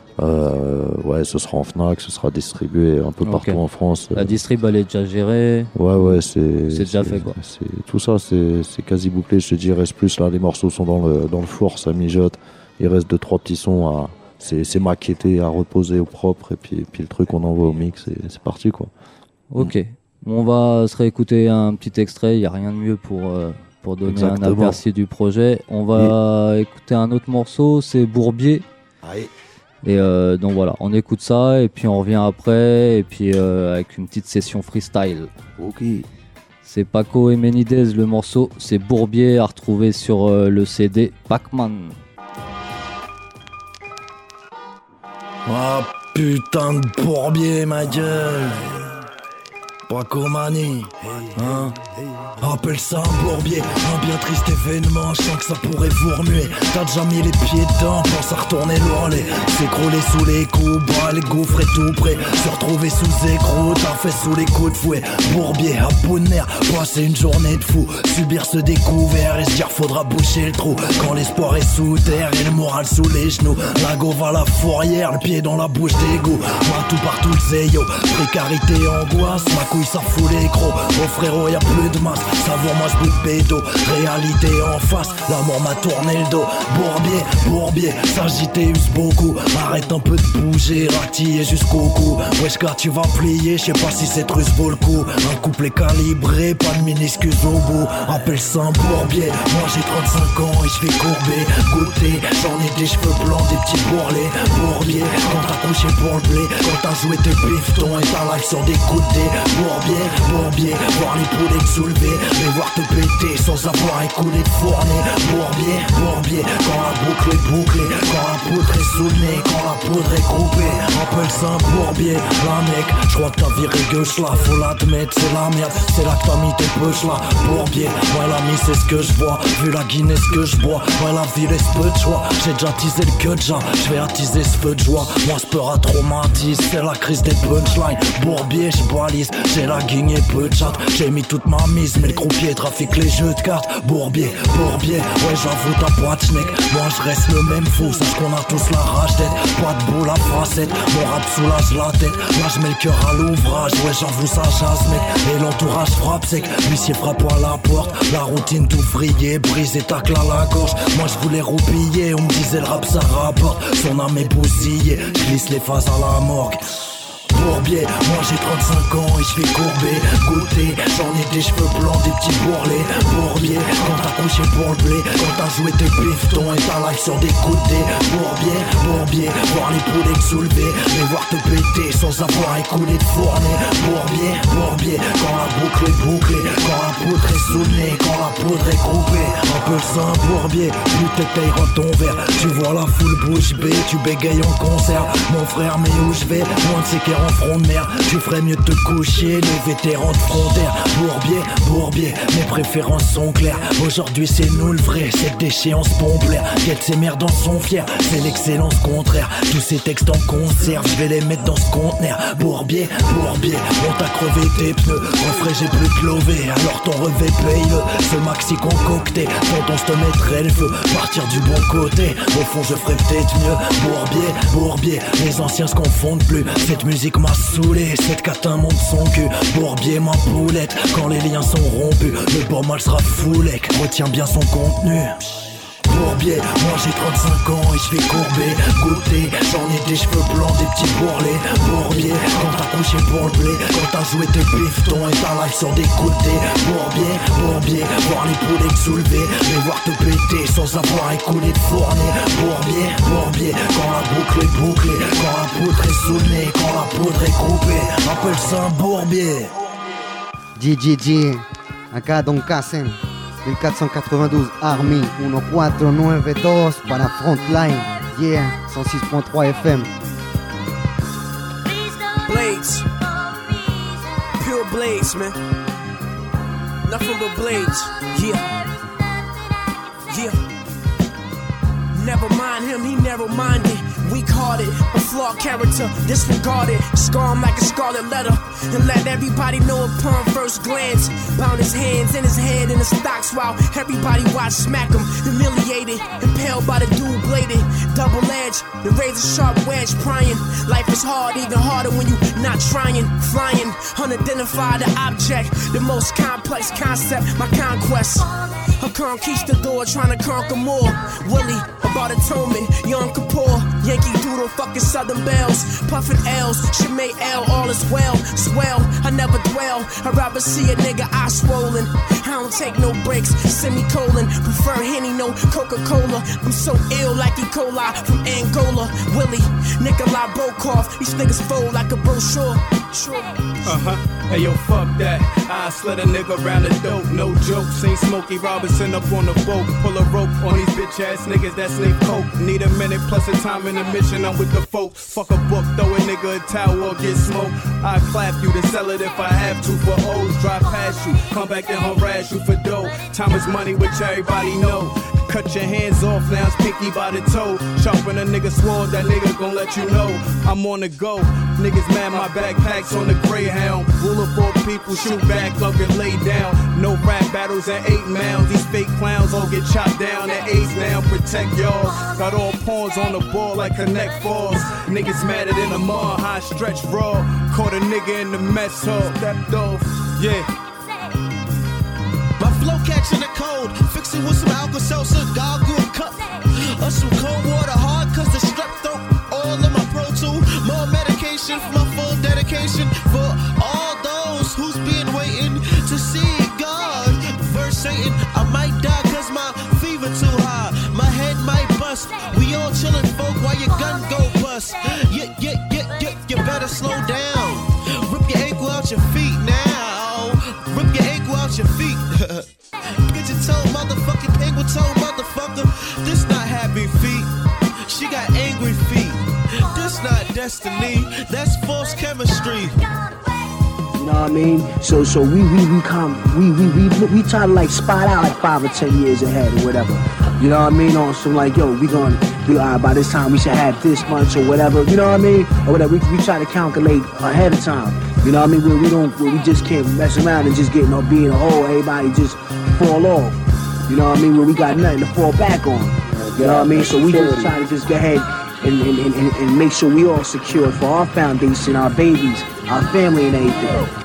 Ouais, ce sera en Fnac, ce sera distribué un peu partout en France.
La distrib, elle est déjà gérée.
Ouais,
c'est déjà fait quoi.
Tout ça, c'est quasi bouclé. Je te dis, il reste plus là. Les morceaux sont dans le four, ça mijote. Il reste 2-3 petits sons c'est maquetté, à reposer au propre. Et puis le truc, on envoie au mix et c'est parti quoi.
Ok. On va se réécouter un petit extrait. Il n'y a rien de mieux pour donner un aperçu du projet. On va écouter un autre morceau, c'est Bourbier.
Aïe.
Et donc voilà, on écoute ça et puis on revient après et puis avec une petite session freestyle.
Ok.
C'est Paco et Menidez, le morceau, c'est Bourbier à retrouver sur le CD Pac-Man.
Oh putain de Bourbier, ma gueule. Paco Mani, hein? Appelle ça un bourbier, un bien triste événement, je sens que ça pourrait vous remuer. T'as déjà mis les pieds dedans, pense à retourner l'ourler. S'écrouler sous les coups, bas les gouffres et tout près. Se retrouver sous écrou, t'as fait sous les coups de fouet. Bourbier à bout de nerfs, passer une journée de fou. Subir ce découvert et se dire faudra boucher le trou. Quand l'espoir est sous terre et le moral sous les genoux. La gauve à la fourrière, le pied dans la bouche d'égout. Moi tout partout le zéyo, précarité, angoisse. Ma couille ça fout les gros, oh frérot y'a plus de masse. Savoure-moi ce bout de bédo, réalité en face. La mort m'a tourné le dos, Bourbier, s'agiter use beaucoup. Arrête un peu de bouger, ratiller jusqu'au cou. Wesh gars tu vas plier, je sais pas si cette ruse vaut le coup. Un couplet calibré, pas de minuscule au bout. Appelle ça un Bourbier, moi j'ai 35 ans et je vais courber. Goûter, j'en ai des cheveux blancs, des petits bourrelets. Bourbier, quand t'as couché pour le blé, quand t'as joué tes piftons et ta life sur des coups de dé. Bourbier, voir les poulets te soulever, les voir te péter sans avoir écoulé de fournée. Bourbier, quand la boucle est bouclée, quand la poudre est sous le nez, quand la poudre est coupée. Appelle Appelle ça un bourbier, la mec. J'crois que ta virée gauche là, faut l'admettre, c'est la merde. C'est là que t'as mis tes poches là, bourbier. Ouais l'ami c'est ce que je vois, vu la Guinness que je bois. Ouais la vie laisse peu de choix, j'ai déjà teasé le que déjà. J'vais attiser ce feu de joie, moi ce peur à traumatise. C'est la crise des punchlines, bourbier j'balise. J'ai la guigne et peu de chat, j'ai mis toute ma mise. Mais le croupier trafique les jeux de cartes, bourbier, bourbier. Ouais j'avoue ta boîte schneck, moi je reste le même fou. Sache qu'on a tous la rage d'être, pas de boule à facette. Mon rap soulage la tête, là je mets le cœur à l'ouvrage. Ouais j'avoue ça chasse mec, et l'entourage frappe sec. L'huissier frappe à la porte, la routine d'ouvrier brise et tacle à la gorge. Moi je voulais roupiller, on me disait le rap ça rapporte. Son âme est bousillée, je glisse les phases à la morgue. Bourbier, moi j'ai 35 ans et je fais courber, goûter. J'en ai des cheveux blancs, des petits bourrelets. Bourbier, quand t'as couché pour le blé, quand t'as joué tes piftons et ta life sur des côtés. Bourbier, bourbier, voir les poulets soulever, mais voir te péter sans avoir écoulé de fournée. Bourbier, bourbier, quand la boucle est bouclée, quand la poudre est sous le nez, quand la poudre est groupée. Un peu ça un bourbier, plus t'étayera ton verre. Tu vois la foule bouche bée, tu bégayes en concert. Mon frère, mais où je vais, loin de ces guerres en front de mer, tu ferais mieux de te coucher, les vétérans de frontière. Bourbier, bourbier, mes préférences sont claires. Aujourd'hui c'est nous le vrai, cette déchéance pomplaire. Quête ces merdes en sont fiers, c'est l'excellence contraire. Tous ces textes en conserve, je vais les mettre dans ce conteneur. Bourbier, bourbier, on t'a crevé tes pneus. Refrais j'ai plus de lové, alors ton revêt paye-le. Ce maxi concocté, quand on se te mettrait le feu. Partir du bon côté, au fond je ferais peut-être mieux. Bourbier, bourbier, les anciens se confondent plus. Cette musique m'a saoulé, cette catin monte son cul. Bourbier ma poulette, quand les liens sont rompus, le bon mal sera foulec, retiens bien son contenu. Bourbier, moi j'ai 35 ans et je fais courber, goûter. J'en ai des cheveux blancs, des petits bourrelets. Bourbier, quand t'as couché pour le blé, quand t'as joué tes piftons et ta life sur des côtés. Bourbier, bourbier, voir les poulets soulever, mais voir te péter sans avoir écoulé de fournée. Bourbier, bourbier, quand la boucle est bouclée, quand la poudre est sous le nez, quand la poudre est coupée. Appelle ça un bourbier.
GGG, acá Don Casen. 1492 Army 1492 para Frontline, yeah, 106.3 FM.
Blades, pure blades, man. Nothing but blades, yeah, yeah. Never mind him, he narrow-minded, weak-hearted, a flawed character, disregarded. Scar him like a scarlet letter, and let everybody know upon first glance. Bound his hands and his head in the stocks while everybody watch smack him. Humiliated, impaled by the dual bladed, double edged, the razor sharp wedge prying. Life is hard, even harder when you not trying. Flying, unidentified object, the most complex concept, my conquest. A conquistador trying to conquer more. Willie, about atonement, young Kapoor, Yankee Doodle, fucking Southern Bells, puffin' L's, Shemay L, all is well, swell, I never dwell, I'd rather see a nigga eye swollen, I don't take no breaks, semicolon, prefer Henny, no Coca-Cola, I'm so ill like E. coli from Angola, Willie, Nikolai Brokoff, these niggas fold like a brochure, sure.
Hey yo, fuck that. I slid a nigga around the dope, no joke. Seen Smokey Robinson up on the boat. Pull a rope on these bitch ass niggas that sniff coke. Need a minute plus a time in the mission, I'm with the folk. Fuck a book, throw a nigga a towel or get smoked. I clap you to sell it if I have to for O's. Drive past you, come back and harass you for dough. Time is money, which everybody know. Cut your hands off, now it's pinky by the toe. Sharpen a nigga sword, that nigga gon' let you know I'm on the go. Niggas mad, my backpack's on the Greyhound. Rule of 4 people, shoot back, up and lay down. No rap battles at 8 mounds. These fake clowns all get chopped down at 8 now. Protect y'all. Got all pawns on the ball like Connect Falls. Niggas madder than a mud, high stretch raw. Caught a nigga in the mess hall. Stepped off, yeah.
My flow catching the cold, fixing with some Alka-Seltzer, gargle cup. Some cold water hard cause the strep throat. All of my Pro Tool, more medication for my full dedication. For all those who's been waiting to see God. Verse Satan, I might die cause my fever too high. My head might bust. We all chillin' folk while your gun go bust. You better slow down. Rip your ankle out your feet now. Rip your ankle out your feet. Pigeon toe, motherfucking penguin toe, motherfucker. This not happy feet. She got That's not destiny, that's false chemistry.
You know what I mean? So we try to like spot out like 5 or 10 years ahead or whatever. You know what I mean? On some like, yo, we gonna be by this time we should have this much or whatever. You know what I mean? Or whatever. We try to calculate ahead of time. You know what I mean? We just can't mess around and just get no being a hole. Everybody just fall off. You know what I mean? Where we got nothing to fall back on. You know what I mean? So we just try to just go ahead and make sure we all secure for our foundation, our babies, our family and everything.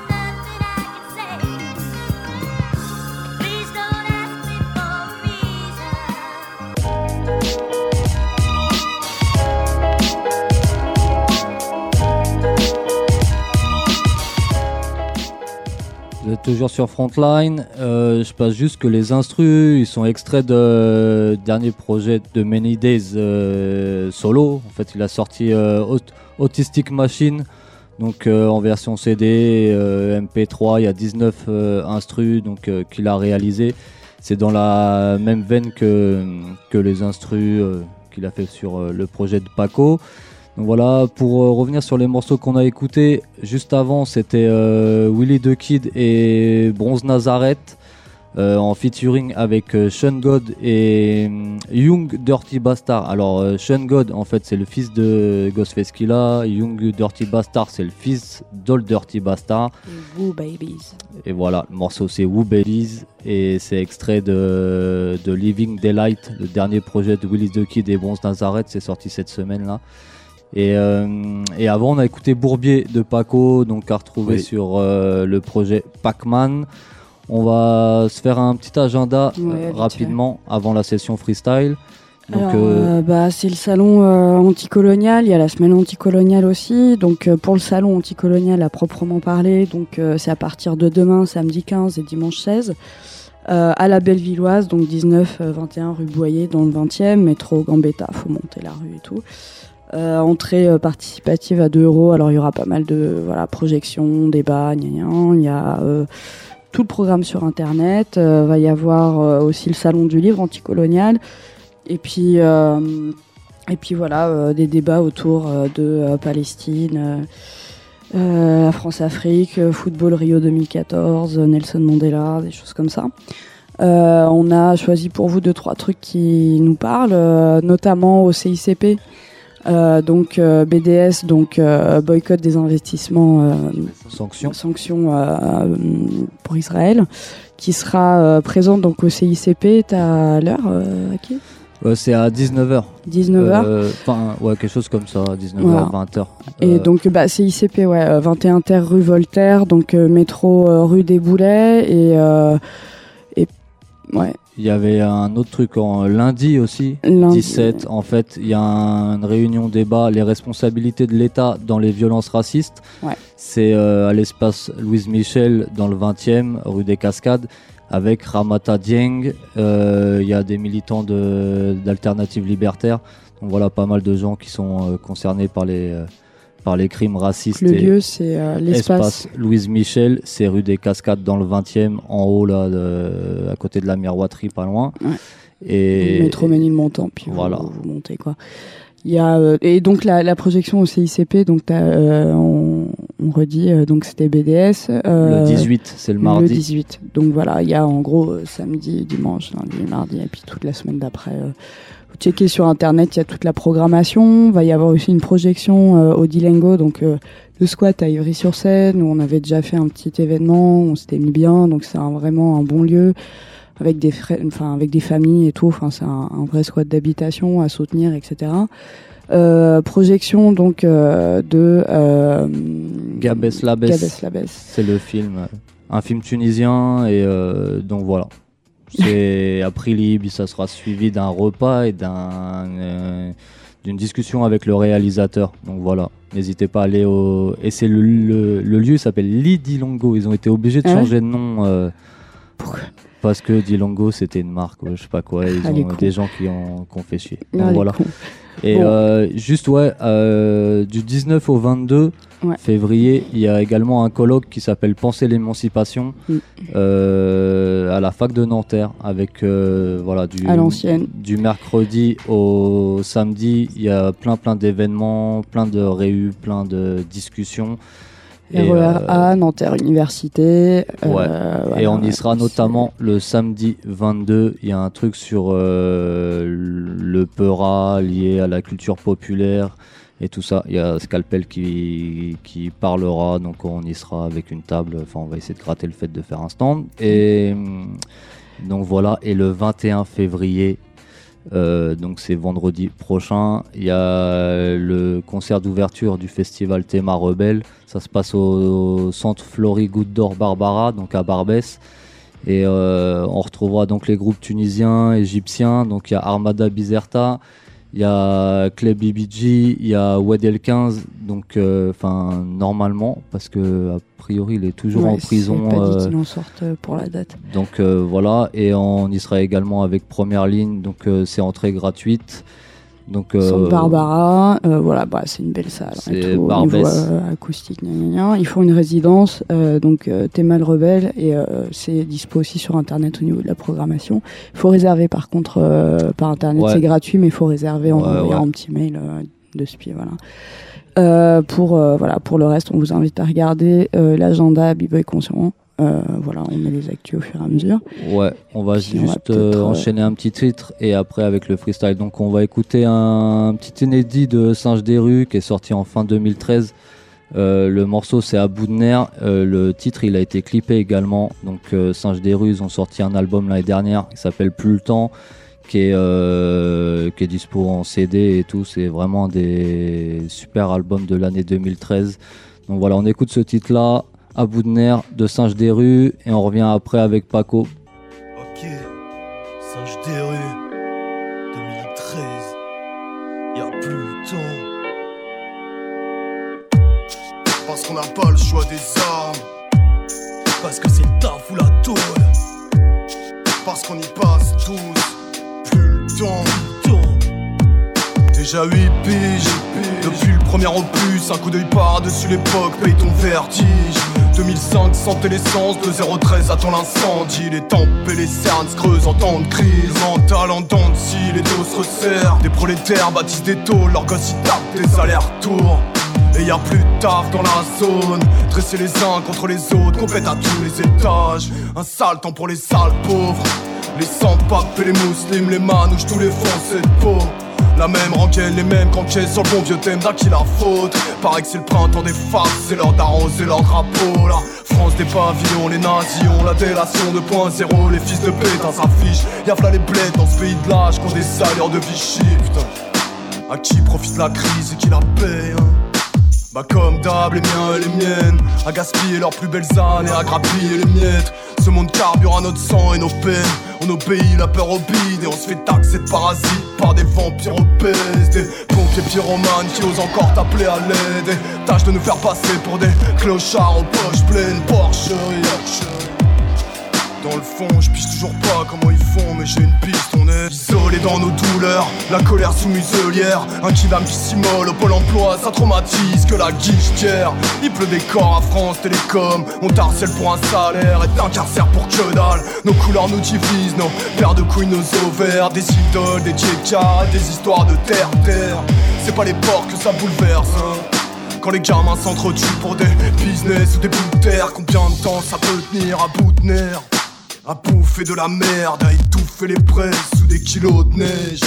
Vous êtes toujours sur Frontline. Je passe juste que les instrus, ils sont extraits de dernier projet de Many Days solo. En fait, il a sorti Autistic Machine, donc en version CD, MP3. Il y a 19 instrus donc qu'il a réalisé. C'est dans la même veine que les instrus qu'il a fait sur le projet de Paco. Donc voilà, pour revenir sur les morceaux qu'on a écoutés, juste avant c'était Willie the Kid et Bronze Nazareth en featuring avec Sean God et Young Dirty Bastard. Alors Sean God en fait c'est le fils de Ghostface Killah, Young Dirty Bastard c'est le fils d'Old Dirty Bastard.
Woo Babies.
Et voilà, le morceau c'est Woo Babies et c'est extrait de Living Daylight, le dernier projet de Willie the Kid et Bronze Nazareth, c'est sorti cette semaine là. Et avant on a écouté Bourbier de Paco, donc à retrouver sur le projet Pac-Man. On va se faire un petit agenda rapidement avant la session freestyle. Donc,
alors, c'est le salon anticolonial, il y a la semaine anticoloniale aussi. Donc pour le salon anticolonial à proprement parler, donc c'est à partir de demain, samedi 15 et dimanche 16. À la Bellevilloise, donc 19-21 rue Boyer dans le 20e, métro Gambetta, faut monter la rue et tout. Entrée participative à 2 €. Alors il y aura pas mal de projections, débats, il y a tout le programme sur internet. Va y avoir aussi le salon du livre anticolonial et puis voilà des débats autour de Palestine, la France-Afrique, football Rio 2014, Nelson Mandela, des choses comme ça. On a choisi pour vous 2-3 trucs qui nous parlent, notamment au CICP. Donc BDS, donc boycott des investissements, sanctions pour Israël, qui sera présente donc au CICP. T'as l'heure à qui
c'est à 19h.
19h
quelque chose comme ça, 19h, voilà. 20h.
Et donc CICP, 21 Terre rue Voltaire, donc métro rue des Boulets et ouais.
Il y avait un autre truc en lundi aussi, 17. En fait, il y a une réunion débat, les responsabilités de l'État dans les violences racistes. Ouais. C'est à l'espace Louise Michel dans le 20e, rue des Cascades, avec Ramata Dieng. Il y a des militants d'alternatives libertaires. Donc voilà, pas mal de gens qui sont concernés par les crimes racistes.
Le lieu, c'est l'espace
Louise Michel, c'est rue des Cascades dans le 20e, en haut là, à côté de la miroiterie, pas loin. Ouais.
Et métro Ménilmontant, puis
voilà.
Vous montez quoi. Il y a et donc la projection au CICP, donc on redit, donc c'était BDS.
Le 18, c'est le mardi.
Le 18. Donc voilà, il y a en gros samedi, dimanche, lundi, mardi, et puis toute la semaine d'après. Vous checkez sur internet, il y a toute la programmation. Il va y avoir aussi une projection au Dilengo, donc le squat à Ivry-sur-Seine, où on avait déjà fait un petit événement, on s'était mis bien, donc c'est vraiment un bon lieu. Avec des familles et tout, c'est un vrai squat d'habitation à soutenir, etc. Projection donc de
Gabès Labès. C'est le film, un film tunisien et donc voilà. C'est à prix libre, ça sera suivi d'un repas et d'une discussion avec le réalisateur. Donc voilà, n'hésitez pas à aller et c'est le lieu s'appelle Lidilongo. Ils ont été obligés de changer de nom.
Pourquoi ?
Parce que Dilongo c'était une marque, je sais pas quoi, ils ont des gens qui ont fait chier. Donc voilà. Et juste du 19 au 22 février, il y a également un colloque qui s'appelle Penser l'émancipation à la fac de Nanterre avec
à l'ancienne.
Du mercredi au samedi, il y a plein d'événements, plein de réus, plein de discussions.
RER-A, Nanterre Université.
Et on y sera notamment le samedi 22. Il y a un truc sur le Peura lié à la culture populaire et tout ça. Il y a Scalpel qui parlera, donc on y sera avec une table. Enfin, on va essayer de gratter le fait de faire un stand. Et donc voilà. Et le 21 février, donc c'est vendredi prochain, il y a le concert d'ouverture du festival Théma Rebelle. Ça se passe au centre Flori Goutte d'Or Barbara, donc à Barbès. Et on retrouvera donc les groupes tunisiens, égyptiens. Donc il y a Armada Bizerta, il y a Club BBG, il y a Wedel 15. Donc normalement, parce que a priori il est toujours en prison.
C'est pas dit qu'il en sorte pour la date.
Donc voilà, et on y sera également avec Première Ligne. Donc c'est entrée gratuite. Donc
Centre Barbara, c'est une belle salle.
C'est
au niveau acoustique, Ils font une résidence, Théma le Rebelle, et c'est dispo aussi sur internet au niveau de la programmation. Il faut réserver par contre par internet, c'est gratuit, mais il faut réserver en envoyant un petit mail de SPI, pour le reste, on vous invite à regarder l'agenda B-Boy Conscient. On met les actus au fur et à mesure.
Ouais, on va juste enchaîner un petit titre et après avec le freestyle. Donc on va écouter un petit inédit de Singe des rues qui est sorti en fin 2013. Le morceau c'est À bout de nerfs. Le titre il a été clippé également. Donc Singe des rues, ils ont sorti un album l'année dernière qui s'appelle Plus le temps, qui est dispo en CD et tout. C'est vraiment des super albums de l'année 2013. Donc voilà, on écoute ce titre là, À bout de nerfs de Singe des rues, et on revient après avec Paco.
Ok, Singe des rues, 2013, y'a plus le temps.
Parce qu'on n'a pas le choix des armes,
parce que c'est le taf ou la tôle,
parce qu'on y passe tous, plus le temps. Déjà 8 piges, depuis le premier opus, un coup d'œil par-dessus l'époque, paye ton vertige. 2005, sentait l'essence, de 013 attend l'incendie. Les tempes et les cernes se creusent en temps de crise. Mental en dents de scie, les dos se resserrent. Des prolétaires bâtissent des tôles, leurs gosses y tapent des allers-retours. Et y'a plus de taf dans la zone, dressés les uns contre les autres, compètent à tous les étages. Un sale temps pour les sales pauvres, les sans-papes et les muslims, les manouches, tous les foncés de peau. La même rengaine, les mêmes canquets sur le bon vieux thème d'à qui la faute. Pareil que c'est le printemps des farces, c'est l'heure d'arroser leur drapeau. La France des pavillons, les nazis ont la délation 2.0. Les fils de pétain s'affichent, y'a v'là les bleds dans ce pays de l'âge qu'on des salaires de Vichy. Putain, à qui profite la crise et qui la paye, hein? Bah comme d'hab, les miens et les miennes, à gaspiller leurs plus belles années, à grappiller les miettes. Ce monde carbure à notre sang et nos peines. On obéit la peur au bide et on se fait taxer de parasites par des vampires obèses. Des pompiers pyromanes qui osent encore t'appeler à l'aide et tâchent de nous faire passer pour des clochards aux poches pleines. Porcherie. Dans le fond, je pige toujours pas comment ils font, mais j'ai une piste, on est isolé dans nos douleurs, la colère sous muselière, un kidam qui s'immole au pôle emploi, ça traumatise que la guichetière. Il pleut des corps à France Télécom, on t'harcèle pour un salaire et t'incarcère pour que dalle. Nos couleurs nous divisent, nos paires de couilles, nos ovaires, des idoles, des djekars, des histoires de terre-terre. C'est pas les ports que ça bouleverse, hein. Quand les gamins s'entretuent pour des business ou des bouts de terre, combien de temps ça peut tenir à bout de nerfs? À bouffer de la merde, à étouffer les presses sous des kilos de neige.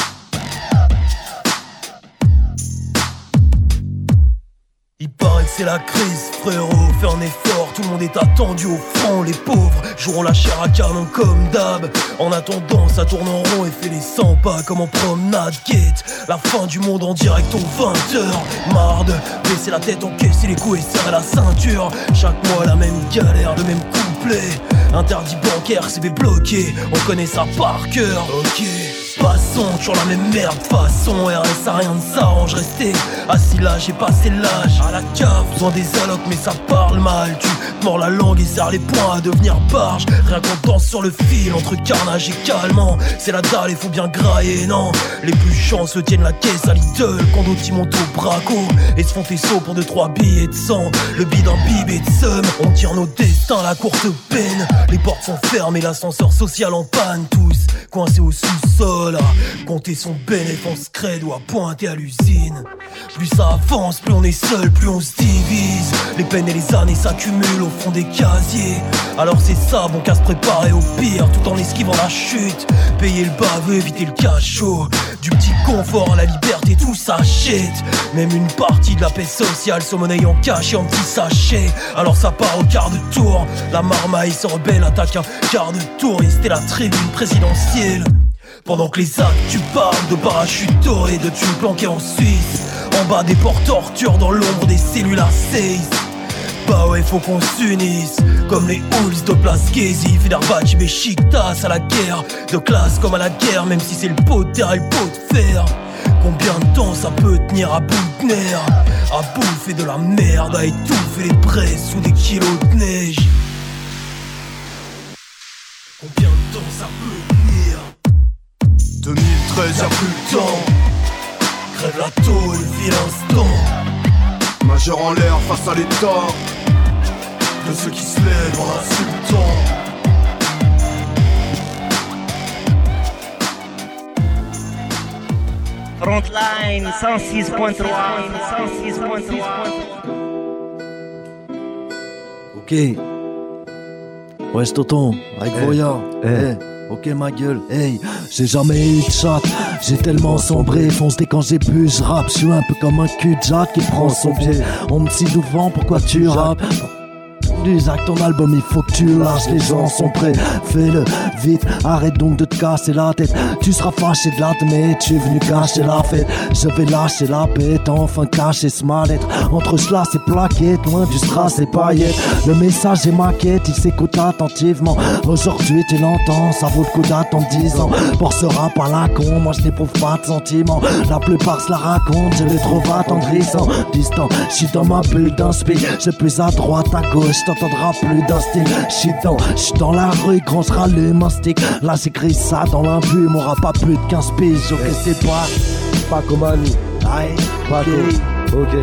Il paraît que c'est la crise, frérot, fais un effort, tout le monde est attendu au front. Les pauvres joueront la chair à canon comme d'hab. En attendant, ça tourne en rond et fait les 100 pas comme en promenade. Guette, la fin du monde en direct aux 20h. Marre de baisser la tête, encaisser les coups et serrer la ceinture. Chaque mois la même galère, le même couplet. Interdit bancaire, CV bloqué, on connaît ça par cœur. Ok, Passons, toujours la même merde, façon RSA, rien ne s'arrange, rester assis là, j'ai passé l'âge. À la cave, besoin des allocs, mais ça parle mal. Tu mords la langue et serre les poings à devenir barge. Rien qu'on danse sur le fil, entre carnage et calmant. C'est la dalle, il faut bien grailler, non. Les plus chanceux tiennent la caisse à Lidl, condo Timonto braco, et se font tes sauts pour 2-3 billets de sang. Le bide d'un bib et de seum, on tire nos destins à la courte peine. Les portes sont fermées, l'ascenseur social en panne. Tous coincés au sous-sol, à compter son bénéfice credo à pointer à l'usine. Plus ça avance, plus on est seul, plus on se divise. Les peines et les années s'accumulent au fond des casiers. Alors c'est ça, bon qu'à se préparer au pire, tout en esquivant la chute. Payer le baveux, éviter le cachot. Du petit confort à la liberté, tout s'achète. Même une partie de la paix sociale se monnaie en cash et en petit sachet. Alors ça part au quart de tour. La marmaille se rebelle, attaque un quart de touriste et la tribune présidentielle. Pendant que les actes, tu parles de parachutes dorés, de thunes planquées en Suisse. En bas des portes tortures, dans l'ombre des cellules à 6. Bah ouais, faut qu'on s'unisse, comme les Hulls de Place Gezi, Fenerbahçe, Beşiktaş à la guerre, de classe comme à la guerre, même si c'est le pot de terre et le pot de fer. Combien de temps ça peut tenir à bout de nerfs, à bouffer de la merde, à étouffer les braises sous des kilos de neige. Combien de temps ça peut tenir?
2013, y'a plus le temps.
Crève la tôle, file l'instant.
Majeur en l'air face à l'état de ceux qui se lèvent en insultant.
Frontline 106.3.
Ok. Ouais, je t'entends, avec Goya. Ok ma gueule, hey, j'ai jamais eu de chat, j'ai tellement sombré, fonce dès quand j'ai bu, je rappe, je suis un peu comme un cul de Jack qui prend son pied. On me dit souvent pourquoi tu rappes. Avec ton album, il faut que tu lâches, les gens sont prêts. Fais-le vite, arrête donc de te casser la tête. Tu seras fâché de mais tu es venu cacher la fête. Je vais lâcher la bête, enfin cacher ce mal-être. Entre cela et plaquettes, loin du strass et paillettes. Le message est maquette, il s'écoute attentivement. Aujourd'hui tu l'entends, ça vaut le coup d'attendre 10 ans. Pour ce rap à la con, moi je n'éprouve pas de sentiments. La plupart se la racontent, je les trouve attendrissants. Distant, je suis dans ma bulle d'inspi, je plus à droite, à gauche. T'entendras plus d'un style, j'suis dans la rue, grand j'rallume ma stick. Là j'écris ça dans l'imbu, m'aura pas plus de 15 piges, ok c'est pas
comme Annie.
Aïe,
ok,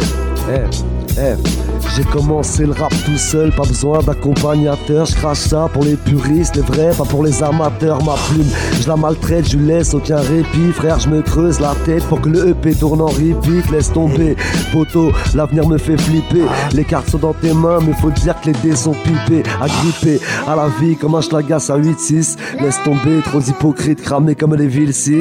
j'ai commencé le rap tout seul, pas besoin d'accompagnateur. Je crache ça pour les puristes, les vrais, pas pour les amateurs. Ma plume, je la maltraite, je lui laisse aucun répit. Frère, je me creuse la tête pour que le EP tourne en repeat. Laisse tomber, poteau, l'avenir me fait flipper. Les cartes sont dans tes mains, mais faut dire que les dés sont pipés. Agrippé à la vie comme un schlagasse à 8-6. Laisse tomber, trop hypocrite, cramé comme les villes. Si,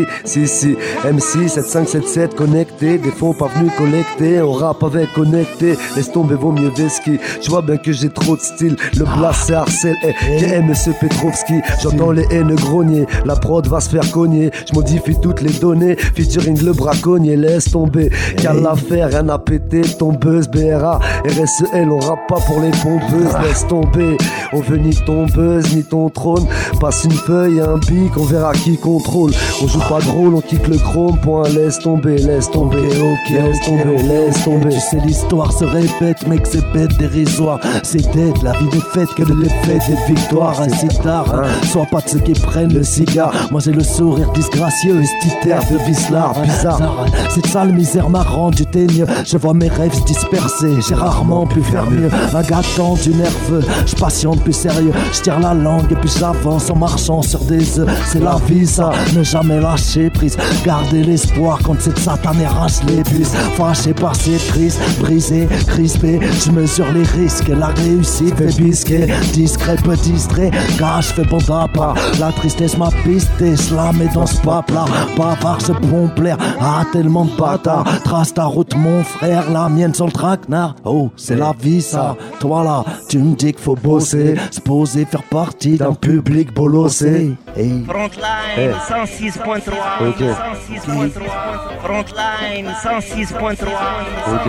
MC 7577 connecté. Des fonds pas venus collecter, on rappe avec connecté. Laisse tomber, vaut mieux Vesky. Tu vois bien que j'ai trop de style. Le blast c'est Arcel, monsieur Petrovski. J'entends les haines grogner, la prod va se faire cogner. Je modifie toutes les données, featuring le braconnier. Laisse tomber, qu'à l'affaire, rien à péter. Tombeuse, BRA, RSEL, on rappe pas pour les pompeuses. Laisse tomber, on veut ni ton buzz, ni ton trône. Passe une feuille et un bic, on verra qui contrôle. On joue pas de rôle, on kick le chrome, point. Laisse tomber, laisse tomber, laisse tomber, laisse tomber.
Tu sais l'histoire se répète, mec c'est bête dérisoire. C'est dead, la vie des fêtes que de l'effet des victoires. Ainsi tard, sois pas de ceux qui prennent le cigare. Moi j'ai le sourire disgracieux, stitaire de Vislar. Bizarre, cette sale misère m'a rendu teigneux. Je vois mes rêves se disperser, j'ai rarement pu faire mieux. Un gars tendu, nerveux, je patiente plus sérieux. Je tire la langue et puis j'avance en marchant sur des œufs. C'est la vie ça, ne jamais lâcher prise. Garder l'espoir quand cette satanée arrache les bus. Fâché par cette crise, brisé, crispé. Je mesure les risques, la réussite fait bisquer. Discret, peu distrait, gage fait bon d'appart. La tristesse m'a pisté, je la mets dans ce pape-là. Bavard, je pompe l'air, tellement de bâtards. Trace ta route mon frère, la mienne sur le traquenard. Oh, c'est la vie ça, toi là, tu me dis qu'il faut bosser. Se poser, faire partie d'un public bolossé.
Frontline 106.3.
Ok.
106.3. Frontline 106.3.
Ok.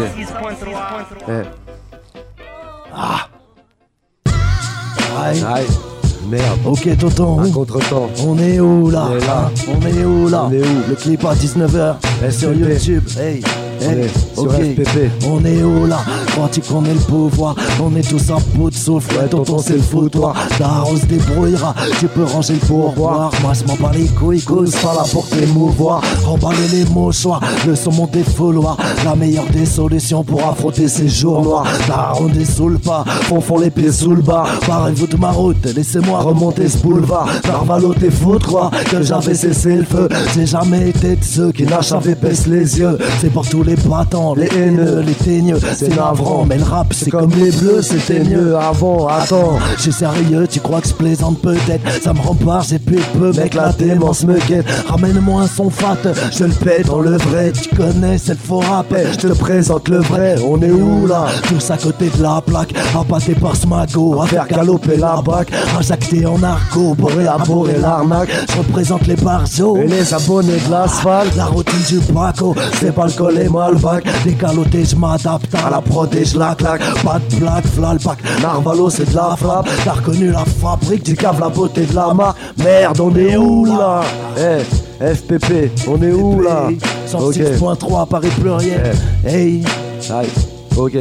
106.3.
Aïe.
Merde.
Ok tonton,
un contre-temps.
On est où là?
On est là.
On est où là?
On est où?
Le clip à 19h sur YouTube. Hey.
Hey,
ok,
FPP.
On est où là? Crois-tu qu'on est le pouvoir? On est tous un pot de souffle, ouais, tonton c'est le foutoir. Daron se débrouillera, tu peux ranger le pourboire. Moi je m'en bats les couilles, cause pas là pour t'émouvoir. Remballer les mouchoirs, le son monte des fouloirs. La meilleure des solutions pour affronter ces jours noirs. Daron désoule pas, font les pieds sous le bar. Parlez-vous de ma route, laissez-moi remonter ce boulevard. Narvalo t'es fou de croire que j'avais cessé le feu. J'ai jamais été de ceux qui n'achavaient baisse les yeux. C'est pour tous les battants, les haineux, les teigneux. C'est navrant, mais le rap c'est comme les bleus, c'était mieux avant. Attends, je suis sérieux, tu crois que je plaisante peut-être? Ça me rend pas, j'ai plus de peu, mec, la démence me guette. Ramène-moi un son fat, je le pète dans le vrai. Tu connais, c'est le faux rap, je te présente le vrai. On est où là? Tous à côté de la plaque, appâté par ce magot, à faire galoper la bac, injecté en narco, bourré à bourrer l'arnaque. Je représente les barjots
et les abonnés de l'asphalte.
La routine du Paco, c'est pas le col et Malvac. Décaloté, je m'adapte à la prod et je la claque. Pas de blague, v'là le pack. Narvalo, c'est de la frappe. T'as reconnu la fabrique du cave, la beauté de la marque. Merde, on est où là?
FPP, on est où là?
106.3 Paris pluriel. Hey.
Aïe, ok.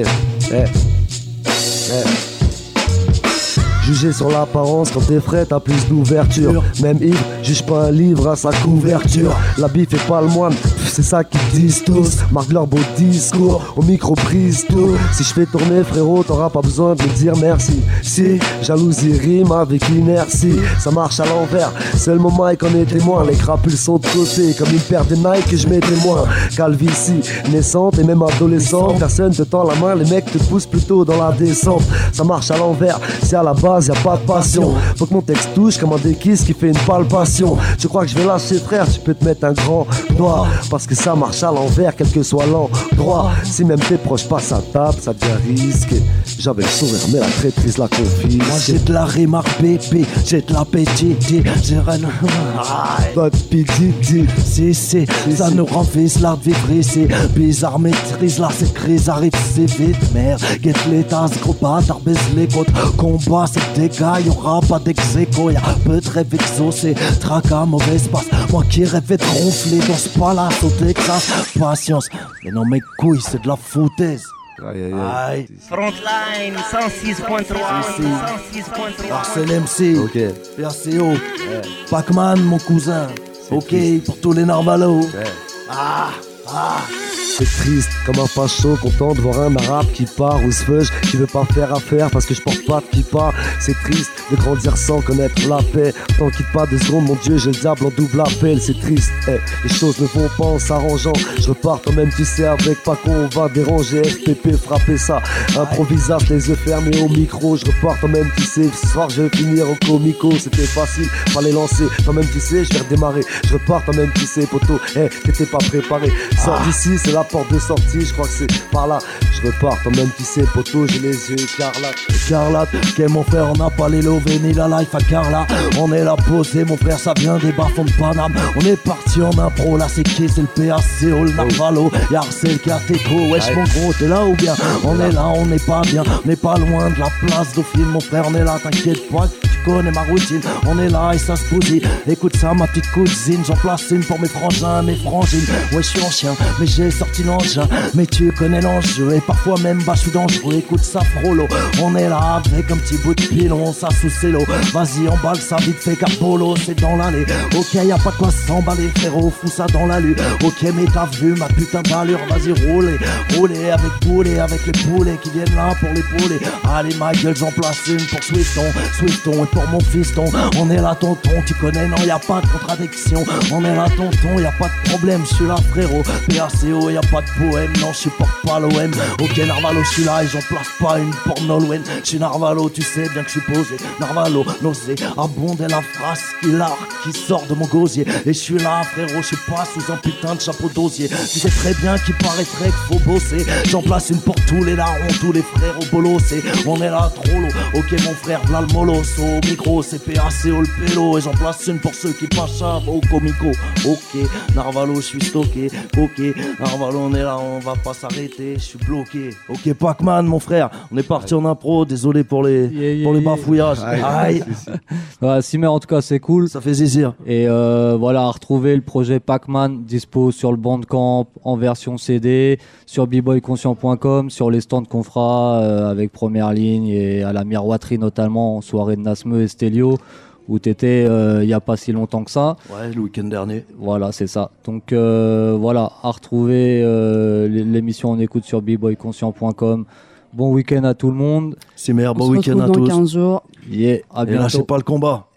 Juger sur l'apparence, quand t'es frais, t'as plus d'ouverture. Même ivre, juge pas un livre à sa couverture. La bif est pas le moine, c'est ça qu'ils disent tous. Marque leur beau discours, au micro prise tout. Si je fais tourner frérot, t'auras pas besoin de me dire merci. Si, jalousie rime avec inertie. Ça marche à l'envers, c'est le moment et qu'on est témoin. Les crapules sont de côté, comme une paire de Nike que je mets témoin. Calvitie, naissante et même adolescente. Personne te tend la main, les mecs te poussent plutôt dans la descente. Ça marche à l'envers, c'est à la base. Y'a pas de passion, faut que mon texte touche comme un déquisse qui fait une palpation. Tu crois que je vais lâcher frère, tu peux te mettre un grand doigt. Parce que ça marche à l'envers, quel que soit l'endroit. Si même tes proches passent à table, ça devient risqué. J'avais le sourire mais la traîtrise la confie.
Moi j'ai de la rime bébé, j'ai de l'appétit. J'ai rien.
Votre pididi.
Si, ça nous rend fils l'art de vivre ici. Bizarre maîtrise, là cette crise arrive si vite. Merde, guette l'état, ce gros bâtard baisse les côtes. Combat, c'est dégâts, y'aura pas d'ex-écho, y'a peu de rêves exaucés, tracas, mauvais espace. Moi qui rêvais de ronfler dans ce palace au Texas. Patience, mais non mes couilles, c'est de la foutaise.
Aïe. Frontline 106.3.
Marcel MC, PACO, Pac-Man mon cousin. Ok, pour tous les Narvalos.
C'est triste, comme un facho content de voir un arabe qui part ou se feuge, qui veut pas faire affaire parce que je porte pas de pipa. C'est triste de grandir sans connaître la paix. T'en quitte pas 2 secondes, mon Dieu, j'ai le diable en double appel. C'est triste, les choses ne vont pas en s'arrangeant. Je repars quand même, tu sais, avec pas qu'on va déranger. FPP, frapper ça, improvisage, les yeux fermés au micro. Je repars quand même, tu sais, ce soir je vais finir au comico. C'était facile, fallait lancer, quand même tu sais, je vais redémarrer. Je repars quand même, tu sais, poto, t'étais pas préparé. Sors d'ici, c'est la porte de sortie, je crois que c'est par là. Je repars quand même, tu sais, poto, j'ai les yeux écarlates.
Écarlate, qu'est mon frère, on n'a pas les lovés ni la life à Carla. On est là posé, mon frère, ça vient des bas-fonds de Paname. On est parti en impro, là c'est qui? C'est le PACO, le Narvalo, y'a Arcel, Cateco. Wesh mon gros, t'es là ou bien? On est là, on n'est pas bien, on n'est pas loin de la place Dauphine. Mon frère, on est là, t'inquiète pas, tu connais ma routine. On est là et ça se bousille. Écoute ça, ma petite cousine, j'en place une pour mes frangins, mes frangines. Ouais, je suis en chien, mais j'ai sorti l'engin. Mais tu connais l'enjeu et parfois même, bah, je suis dangereux. Écoute ça, frollo, on est là avec un petit bout de pilon, ça sous cello. Vas-y, emballe ça vite fait car polo, c'est dans l'allée. Ok, y'a pas de quoi s'emballer, frérot, fous ça dans la lue. Ok, mais t'as vu ma putain d'allure, vas-y, roulez avec boulet, avec les poulets qui viennent là pour les poulets. Allez, ma gueule, j'en place une pour Swifton et pour mon fiston. On est là, tonton, tu connais, non, y'a pas de contradiction. On est là, tonton, y'a pas de problème, je suis là, frérot. PACO, y'a pas de poème, non, je supporte pas l'OM. Ok, Narvalo, je suis là et j'en place pas une pour Nolwenn. Je suis Narvalo, tu sais bien que je suis posé. Narvalo, nausée, abonder la phrase qui sort de mon gosier. Et je suis là, frérot, je suis pas sous un putain de chapeau d'osier. Tu sais très bien qu'il paraîtrait qu'il faut bosser. J'en place une pour tous les larrons, tous les frères au bolossé. On est là, trop lourd. Ok, mon frère, v'là le molosso.
micro, c'est PAC au le pélo. Et j'en place une pour ceux qui passent au comico. Ok, Narvalo, je suis stocké. Ok, Narvalo, on est là, on va pas s'arrêter, je suis bloqué. Ok, Pac-Man, mon frère, on est parti en impro, désolé pour les bafouillages. Aïe.
Ouais, Simer, en tout cas, c'est cool.
Ça fait zizir.
Et voilà, à retrouver le projet Pac-Man dispo sur le Bandcamp en version CD, sur bboyconscient.com, sur les stands qu'on fera avec Première Ligne et à la Miroiterie notamment en soirée de Nasmeux et Stelio où t'étais il n'y a pas si longtemps que ça.
Ouais, le week-end dernier.
Voilà, c'est ça. Donc voilà, à retrouver l'émission en écoute sur bboyconscient.com. Bon week-end à tout le monde.
C'est meilleur, bon week-end à tous.
Dans 15 jours.
Yeah, à bientôt.
Et lâchez pas le combat.